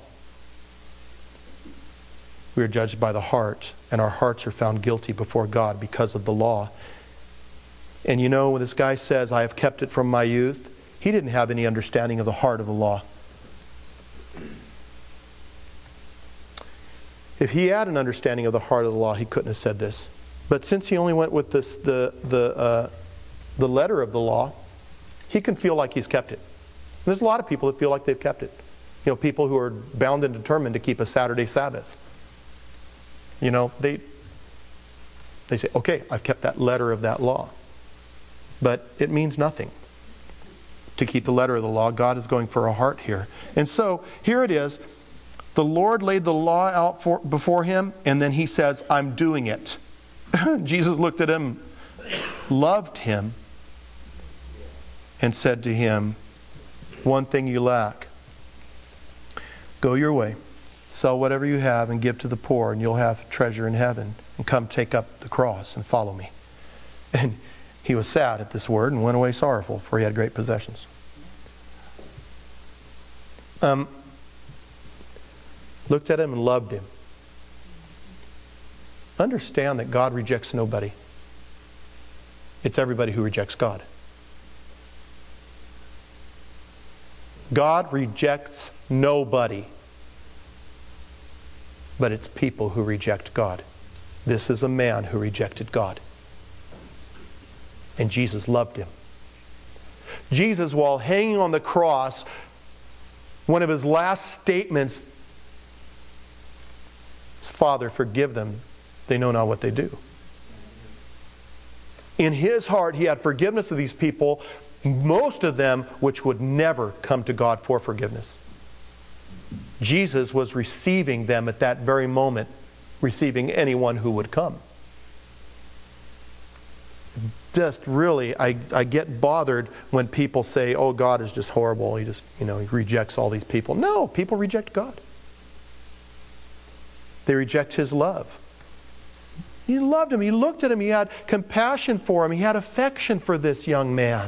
We are judged by the heart, and our hearts are found guilty before God because of the law. And you know, when this guy says, I have kept it from my youth, he didn't have any understanding of the heart of the law. If he had an understanding of the heart of the law, he couldn't have said this. But since he only went with the letter of the law, he can feel like he's kept it. And there's a lot of people that feel like they've kept it. You know, people who are bound and determined to keep a Saturday Sabbath. You know, they say, okay, I've kept that letter of that law. But it means nothing to keep the letter of the law. God is going for a heart here. And so, here it is. The Lord laid the law out before him, and then he says, I'm doing it. Jesus looked at him, loved him, and said to him, one thing you lack. Go your way, sell whatever you have and give to the poor, and you'll have treasure in heaven. And come take up the cross and follow me. And he was sad at this word and went away sorrowful, for he had great possessions. Looked at him and loved him. Understand that God rejects nobody. It's everybody who rejects God. God rejects nobody. But it's people who reject God. This is a man who rejected God. And Jesus loved him. Jesus, while hanging on the cross, one of his last statements, Father, forgive them. They know not what they do. In his heart, he had forgiveness of these people, most of them which would never come to God for forgiveness. Jesus was receiving them at that very moment, receiving anyone who would come. Just really, I get bothered when people say, oh, God is just horrible. He just, he rejects all these people. No, people reject God. They reject his love. He loved him. He looked at him. He had compassion for him. He had affection for this young man.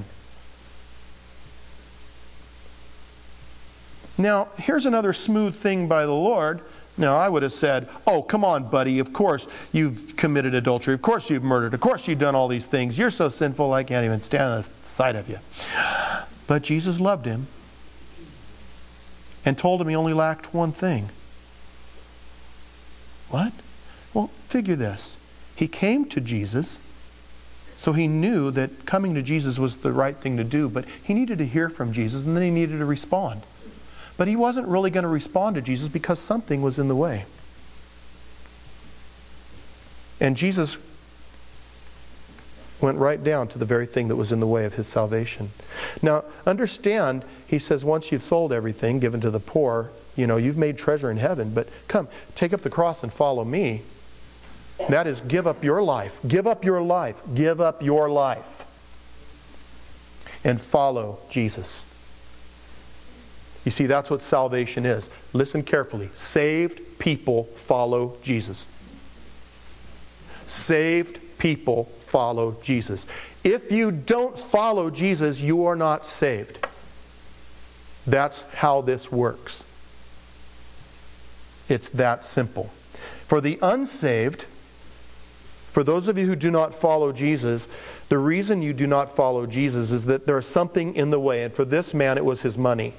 Now, here's another smooth thing by the Lord. Now, I would have said, oh, come on, buddy. Of course you've committed adultery. Of course you've murdered. Of course you've done all these things. You're so sinful I can't even stand on the side of you. But Jesus loved him and told him he only lacked one thing. What? Well, figure this. He came to Jesus, so he knew that coming to Jesus was the right thing to do, but he needed to hear from Jesus, and then he needed to respond. But he wasn't really going to respond to Jesus because something was in the way. And Jesus went right down to the very thing that was in the way of his salvation. Now, understand, he says, once you've sold everything, given to the poor, you've made treasure in heaven, but come, take up the cross and follow me. That is, give up your life. Give up your life. Give up your life. And follow Jesus. You see, that's what salvation is. Listen carefully. Saved people follow Jesus. Saved people follow Jesus. If you don't follow Jesus, you are not saved. That's how this works. It's that simple. For the unsaved, for those of you who do not follow Jesus, the reason you do not follow Jesus is that there is something in the way. And for this man, it was his money.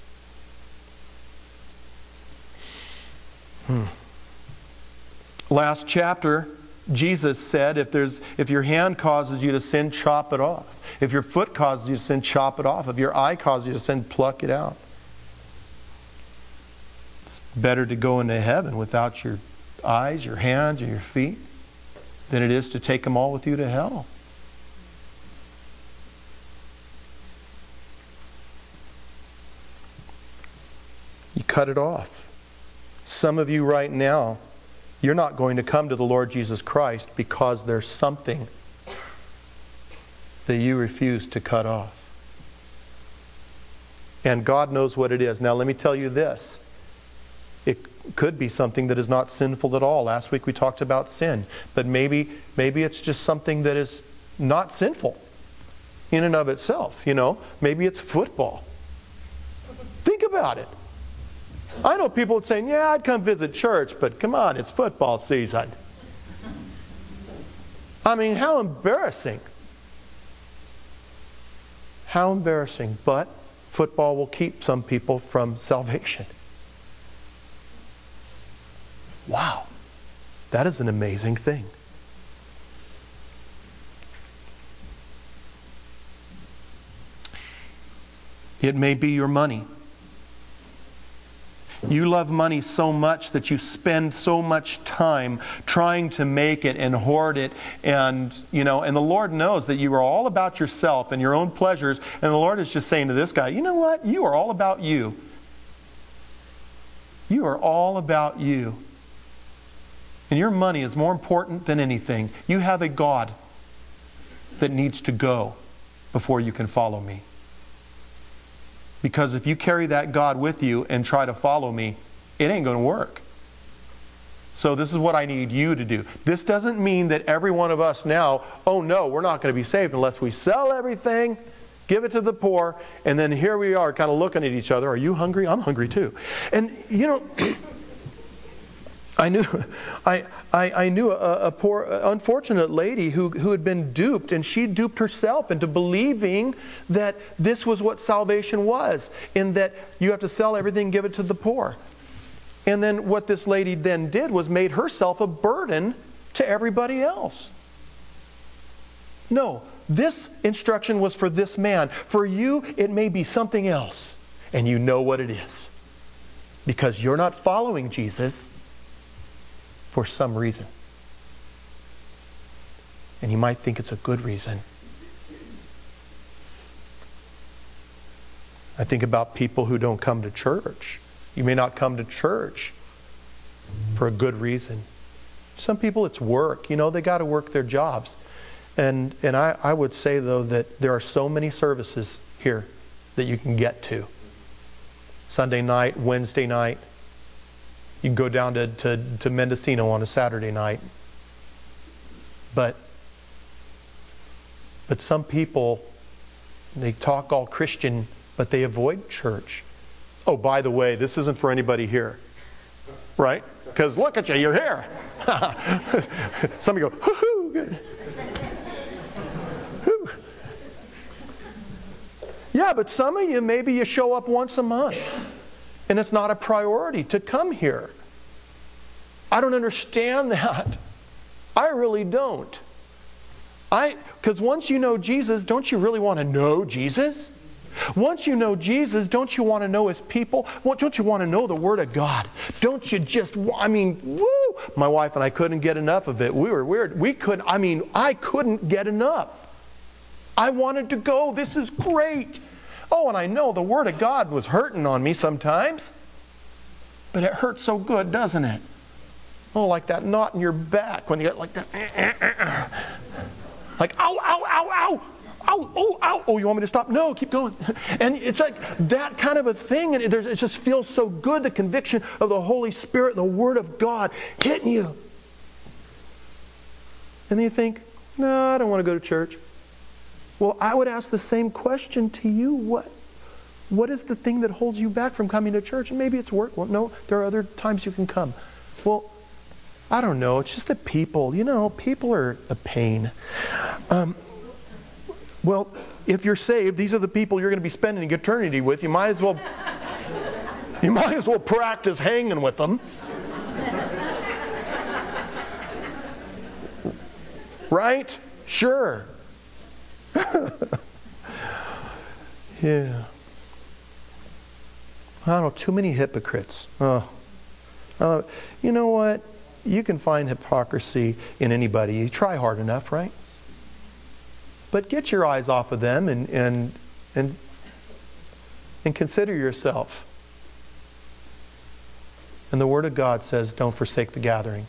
Last chapter, Jesus said, if your hand causes you to sin, chop it off. If your foot causes you to sin, chop it off. If your eye causes you to sin, pluck it out. It's better to go into heaven without your eyes, your hands, or your feet than it is to take them all with you to hell. You cut it off. Some of you right now, you're not going to come to the Lord Jesus Christ because there's something that you refuse to cut off. And God knows what it is. Now let me tell you this. It could be something that is not sinful at all. Last week we talked about sin. But maybe it's just something that is not sinful in and of itself. Maybe it's football. Think about it. I know people would say, yeah, I'd come visit church, but come on, it's football season. I mean, how embarrassing. How embarrassing. But football will keep some people from salvation. Wow. That is an amazing thing. It may be your money. You love money so much that you spend so much time trying to make it and hoard it, and the Lord knows that you are all about yourself and your own pleasures, and the Lord is just saying to this guy, you know what? You are all about you. You are all about you. And your money is more important than anything. You have a God that needs to go before you can follow me. Because if you carry that God with you and try to follow me, it ain't going to work. So this is what I need you to do. This doesn't mean that every one of us now, oh no, we're not going to be saved unless we sell everything, give it to the poor, and then here we are kind of looking at each other. Are you hungry? I'm hungry too. And I knew a poor, unfortunate lady who had been duped, and she duped herself into believing that this was what salvation was, in that you have to sell everything and give it to the poor. And then what this lady then did was made herself a burden to everybody else. No, this instruction was for this man. For you, it may be something else, and you know what it is. Because you're not following Jesus for some reason. And you might think it's a good reason. I think about people who don't come to church. You may not come to church for a good reason. Some people it's work. They got to work their jobs. And I would say, though, that there are so many services here that you can get to. Sunday night, Wednesday night. You can go down to Mendocino on a Saturday night. But some people, they talk all Christian, but they avoid church. Oh, by the way, this isn't for anybody here. Right? Because look at you, you're here. Some of you go, hoo-hoo, good. Whew. Yeah, but some of you, maybe you show up once a month. And it's not a priority to come here. I don't understand that. I really don't. Because once you know Jesus, don't you really want to know Jesus? Once you know Jesus, don't you want to know His people? Don't you want to know the Word of God? Don't you just, woo! My wife and I couldn't get enough of it. We were weird. I couldn't get enough. I wanted to go. This is great. Oh, and I know the Word of God was hurting on me sometimes. But it hurts so good, doesn't it? Oh, like that knot in your back when you get like that. Like, ow, ow, ow, ow. Ow, oh, ow. Oh, you want me to stop? No, keep going. And it's like that kind of a thing. And it just feels so good, the conviction of the Holy Spirit and the Word of God hitting you. And then you think, no, I don't want to go to church. Well, I would ask the same question to you. What is the thing that holds you back from coming to church? And maybe it's work. Well, no, there are other times you can come. Well, I don't know. It's just that people, people are a pain. Well, if you're saved, these are the people you're going to be spending eternity with. You might as well practice hanging with them. Right? Sure. Yeah. I don't know, too many hypocrites. You know what? You can find hypocrisy in anybody. You try hard enough, right? But get your eyes off of them and consider yourself. And the Word of God says, don't forsake the gathering.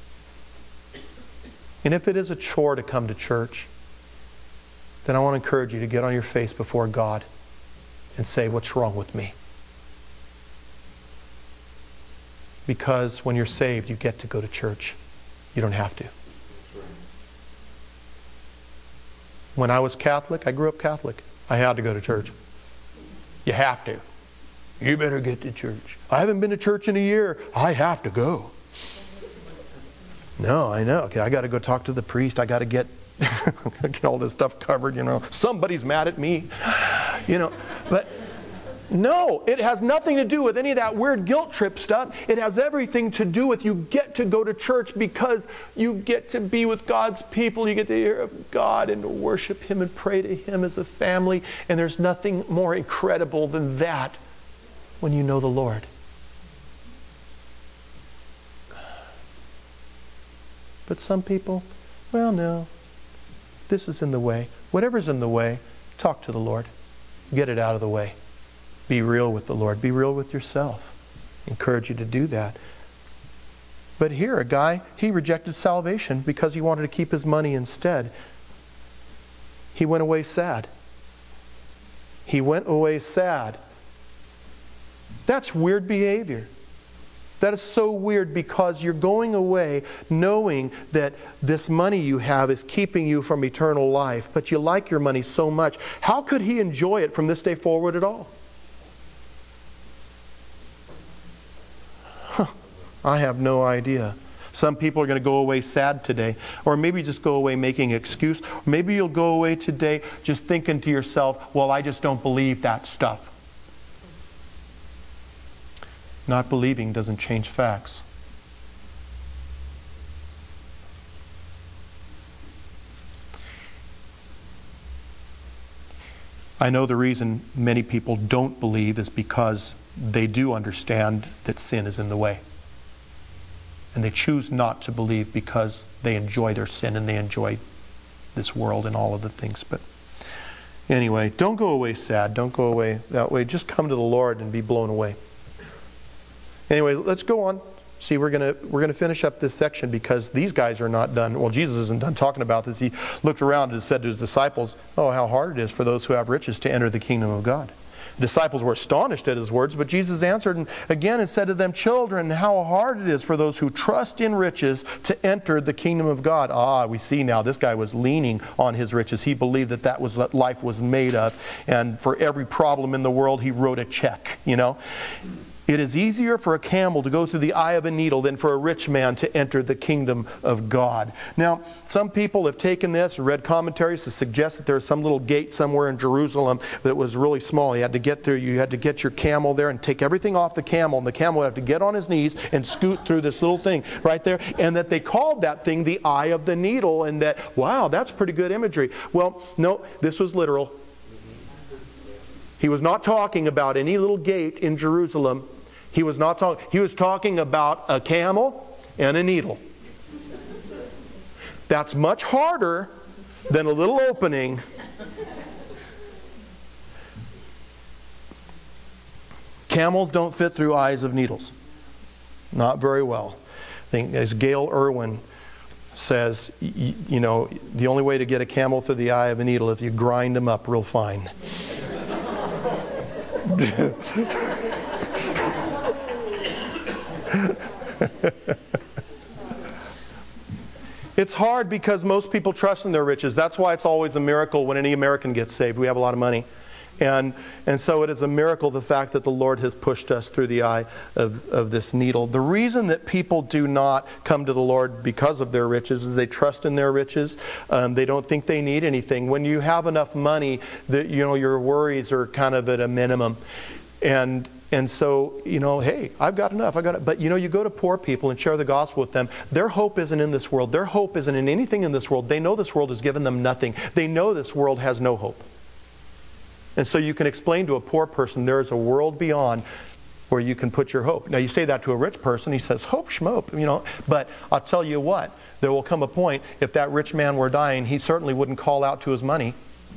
And if it is a chore to come to church, then I want to encourage you to get on your face before God and say, what's wrong with me? Because when you're saved, you get to go to church. You don't have to. When I was Catholic, I grew up Catholic. I had to go to church. You have to. You better get to church. I haven't been to church in a year. I have to go. No, I know. Okay, I got to go talk to the priest. I got to get all this stuff covered. Somebody's mad at me. But No, it has nothing to do with any of that weird guilt trip stuff. It has everything to do with you get to go to church because you get to be with God's people. You get to hear of God and to worship Him and pray to Him as a family. And there's nothing more incredible than that when you know the Lord. But some people, well, no, this is in the way. Whatever's in the way, talk to the Lord. Get it out of the way. Be real with the Lord. Be real with yourself. Encourage you to do that. But here, a guy, he rejected salvation because he wanted to keep his money instead. He went away sad. He went away sad. That's weird behavior. That is so weird because you're going away knowing that this money you have is keeping you from eternal life, but you like your money so much. How could he enjoy it from this day forward at all? I have no idea. Some people are going to go away sad today. Or maybe just go away making an excuse. Maybe you'll go away today just thinking to yourself, well, I just don't believe that stuff. Not believing doesn't change facts. I know the reason many people don't believe is because they do understand that sin is in the way. And they choose not to believe because they enjoy their sin and they enjoy this world and all of the things. But anyway, don't go away sad. Don't go away that way. Just come to the Lord and be blown away. Anyway, let's go on. See, we're gonna finish up this section because these guys are not done. Well, Jesus isn't done talking about this. He looked around and said to his disciples, "Oh, how hard it is for those who have riches to enter the kingdom of God." The disciples were astonished at his words, but Jesus answered again and said to them, "Children, how hard it is for those who trust in riches to enter the kingdom of God." We see now this guy was leaning on his riches. He believed that that was what life was made of. And for every problem in the world, he wrote a check, you know. It is easier for a camel to go through the eye of a needle than for a rich man to enter the kingdom of God. Now, some people have taken this and read commentaries to suggest that there's some little gate somewhere in Jerusalem that was really small. You had to get through. You had to get your camel there and take everything off the camel. And the camel would have to get on his knees and scoot through this little thing right there. And that they called that thing the eye of the needle. And that, wow, that's pretty good imagery. Well, no, this was literal. He was not talking about any little gate in Jerusalem. He was talking about a camel and a needle. That's much harder than a little opening. Camels don't fit through eyes of needles. Not very well. I think as Gail Irwin says, you know, the only way to get a camel through the eye of a needle is if you grind them up real fine. It's hard because most people trust in their riches. That's why it's always a miracle when any American gets saved. We have a lot of money. And so it is a miracle, the fact that the Lord has pushed us through the eye of this needle. The reason that people do not come to the Lord because of their riches is they trust in their riches. They don't think they need anything. When you have enough money, that, you know, your worries are kind of at a minimum. And so, you know, hey, I've got enough. But, you know, you go to poor people and share the gospel with them. Their hope isn't in this world. Their hope isn't in anything in this world. They know this world has given them nothing. They know this world has no hope. And so you can explain to a poor person there is a world beyond where you can put your hope. Now, you say that to a rich person, he says, hope, schmope, you know. But I'll tell you what, there will come a point, if that rich man were dying, he certainly wouldn't call out to his money.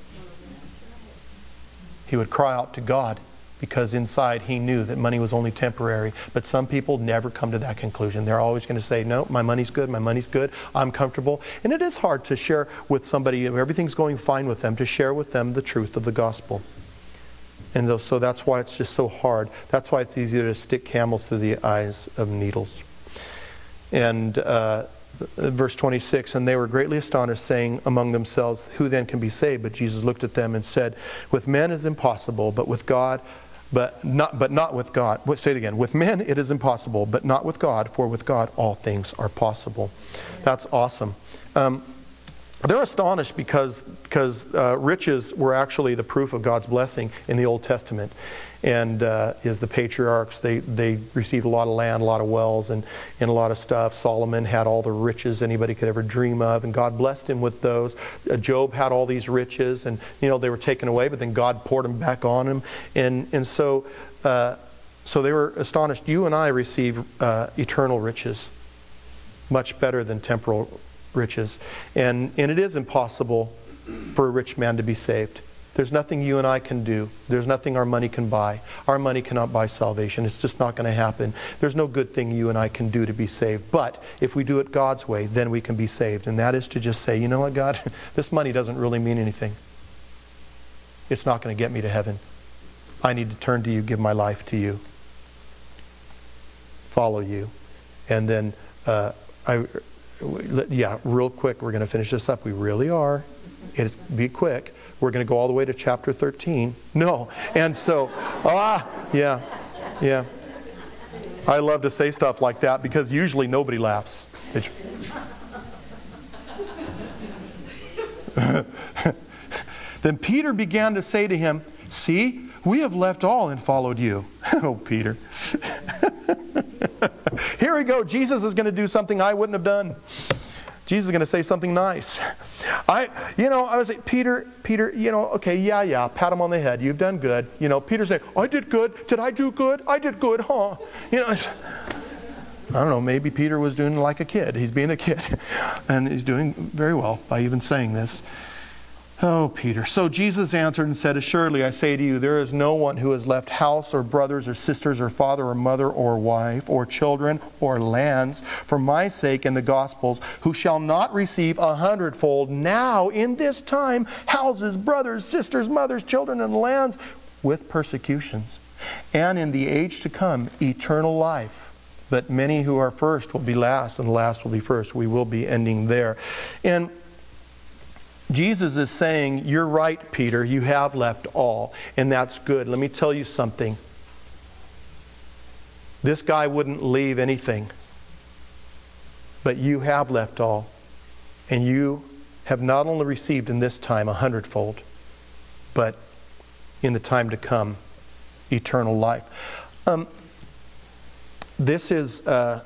He would cry out to God, because inside he knew that money was only temporary. But some people never come to that conclusion. They're always going to say, no, my money's good, I'm comfortable. And it is hard to share with somebody, if everything's going fine with them, to share with them the truth of the gospel. And so that's why it's just so hard. That's why it's easier to stick camels through the eyes of needles. And verse 26, and they were greatly astonished, saying among themselves, who then can be saved? But Jesus looked at them and said, with men it is impossible, but with God, but not with God. Say it again. With men it is impossible, but not with God, for with God all things are possible. That's awesome. they're astonished because riches were actually the proof of God's blessing in the Old Testament. And is the patriarchs, they received a lot of land, a lot of wells, and a lot of stuff. Solomon had all the riches anybody could ever dream of, and God blessed him with those. Job had all these riches, and they were taken away, but then God poured them back on him. And so they were astonished. You and I receive eternal riches, much better than temporal riches. And it is impossible for a rich man to be saved. There's nothing you and I can do. There's nothing our money can buy. Our money cannot buy salvation. It's just not going to happen. There's no good thing you and I can do to be saved. But if we do it God's way, then we can be saved. And that is to just say, you know what, God, this money doesn't really mean anything. It's not going to get me to heaven. I need to turn to you, give my life to you, follow you. And then, real quick, we're going to finish this up. We really are. Be quick. We're going to go all the way to chapter 13. No. And so, yeah. I love to say stuff like that because usually nobody laughs. Then Peter began to say to him, "See, we have left all and followed you." Oh, Peter. Here we go. Jesus is going to do something I wouldn't have done. Jesus is going to say something nice. I was like, Peter, okay, pat him on the head. You've done good. Peter's saying, I did good. Did I do good? I did good, huh? I don't know, maybe Peter was doing like a kid. He's being a kid. And he's doing very well by even saying this. Oh, Peter. So Jesus answered and said, "Assuredly, I say to you, there is no one who has left house or brothers or sisters or father or mother or wife or children or lands for my sake and the gospel's, who shall not receive 100-fold now in this time houses, brothers, sisters, mothers, children, and lands with persecutions, and in the age to come eternal life. But many who are first will be last, and the last will be first." We will be ending there. And Jesus is saying, you're right, Peter, you have left all, and that's good. Let me tell you something. This guy wouldn't leave anything, but you have left all, and you have not only received in this time 100-fold, but in the time to come, eternal life. This is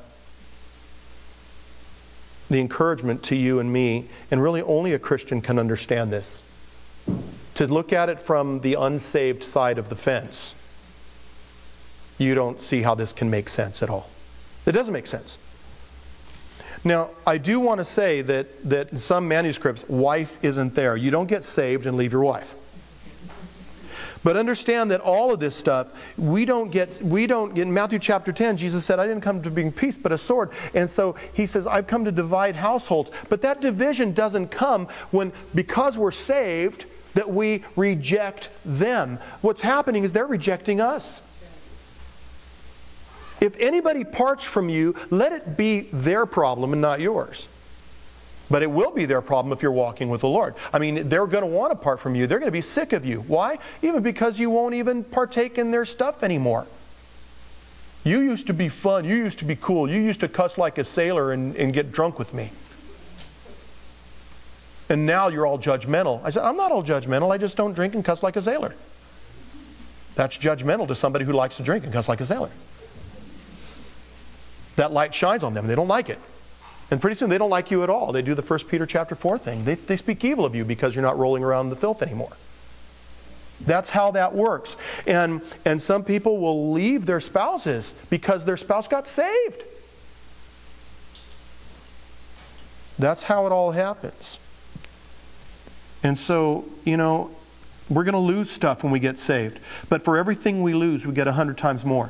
the encouragement to you and me, and really only a Christian can understand this. To look at it from the unsaved side of the fence, you don't see how this can make sense at all. It doesn't make sense. Now, I do want to say that in some manuscripts, wife isn't there. You don't get saved and leave your wife. But understand that all of this stuff, we don't get, in Matthew chapter 10, Jesus said, I didn't come to bring peace, but a sword. And so he says, I've come to divide households. But that division doesn't come because we're saved, that we reject them. What's happening is they're rejecting us. If anybody parts from you, let it be their problem and not yours. But it will be their problem if you're walking with the Lord. I mean, they're going to want to part from you. They're going to be sick of you. Why? Even because you won't even partake in their stuff anymore. You used to be fun. You used to be cool. You used to cuss like a sailor and get drunk with me. And now you're all judgmental. I said, I'm not all judgmental. I just don't drink and cuss like a sailor. That's judgmental to somebody who likes to drink and cuss like a sailor. That light shines on them. They don't like it. And pretty soon they don't like you at all. They do the 1 Peter chapter 4 thing. They speak evil of you because you're not rolling around in the filth anymore. That's how that works. And some people will leave their spouses because their spouse got saved. That's how it all happens. And so, we're going to lose stuff when we get saved. But for everything we lose, we get 100 times more.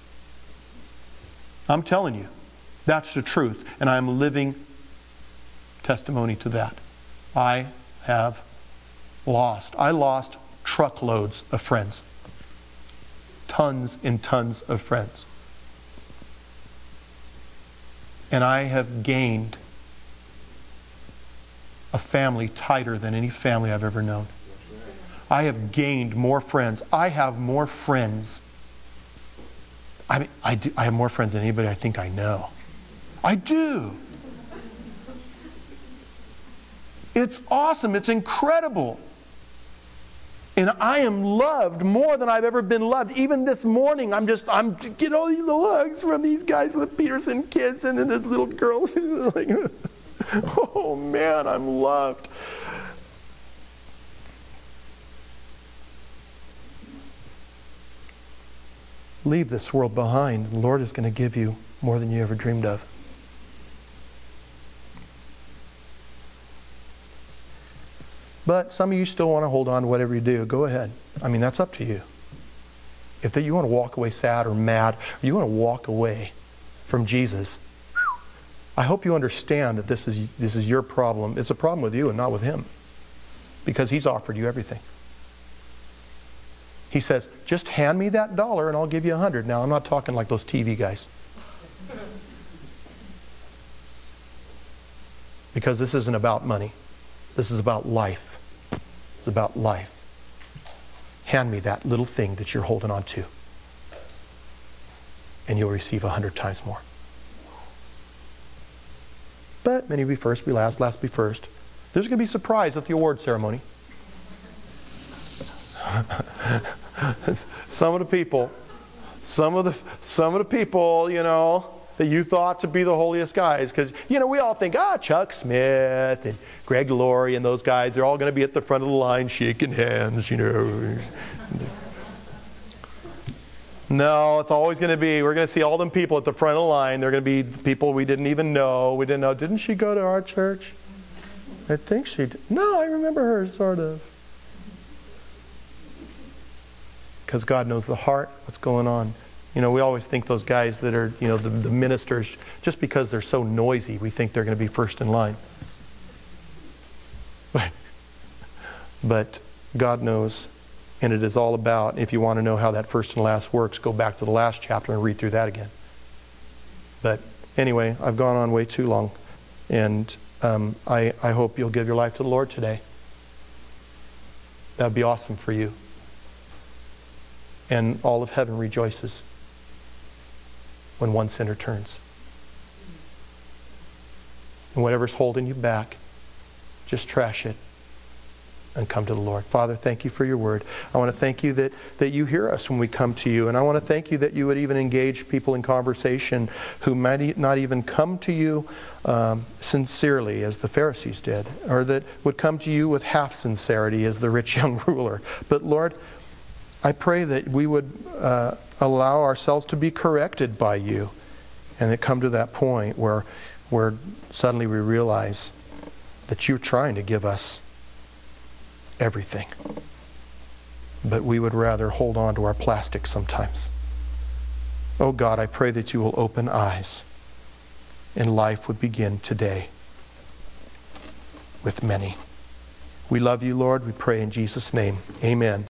I'm telling you. That's the truth. And I'm living testimony to that. I lost truckloads of friends. Tons and tons of friends. And I have gained a family tighter than any family I've ever known. I have gained more friends. I have more friends. I have more friends than anybody I think I know. I do. It's awesome. It's incredible. And I am loved more than I've ever been loved. Even this morning, I'm getting all these little hugs from these guys, the Peterson kids, and then this little girl. Like, oh man, I'm loved. Leave this world behind. The Lord is going to give you more than you ever dreamed of. But some of you still want to hold on to whatever you do. Go ahead. I mean, that's up to you. If you want to walk away sad or mad, or you want to walk away from Jesus, I hope you understand that this is your problem. It's a problem with you and not with Him. Because He's offered you everything. He says, just hand me that $1 and I'll give you 100. Now, I'm not talking like those TV guys. Because this isn't about money. This is about life. It's about life. Hand me that little thing that you're holding on to. And you'll receive 100 times more. But many be first, be last, last be first. There's going to be surprise at the award ceremony. Some of the people, you know, that you thought to be the holiest guys, because, you know, we all think, Chuck Smith and Greg Laurie and those guys, they're all going to be at the front of the line shaking hands, you know. No, it's always going to be, we're going to see all them people at the front of the line. They're going to be people we didn't even know. We didn't know, didn't she go to our church? I think she did. No, I remember her, sort of. Because God knows the heart, what's going on. You know, we always think those guys that are, you know, the ministers, just because they're so noisy, we think they're going to be first in line. But God knows, and it is all about, if you want to know how that first and last works, go back to the last chapter and read through that again. But anyway, I've gone on way too long, and I hope you'll give your life to the Lord today. That would be awesome for you. And all of heaven rejoices when one sinner turns. And whatever's holding you back, just trash it and come to the Lord. Father, thank you for your word. I want to thank you that you hear us when we come to you. And I want to thank you that you would even engage people in conversation who might not even come to you sincerely as the Pharisees did, or that would come to you with half sincerity as the rich young ruler. But Lord, I pray that we would allow ourselves to be corrected by you, and that come to that point where suddenly we realize that you're trying to give us everything. But we would rather hold on to our plastic sometimes. Oh God, I pray that you will open eyes, and life would begin today with many. We love you, Lord. We pray in Jesus' name. Amen.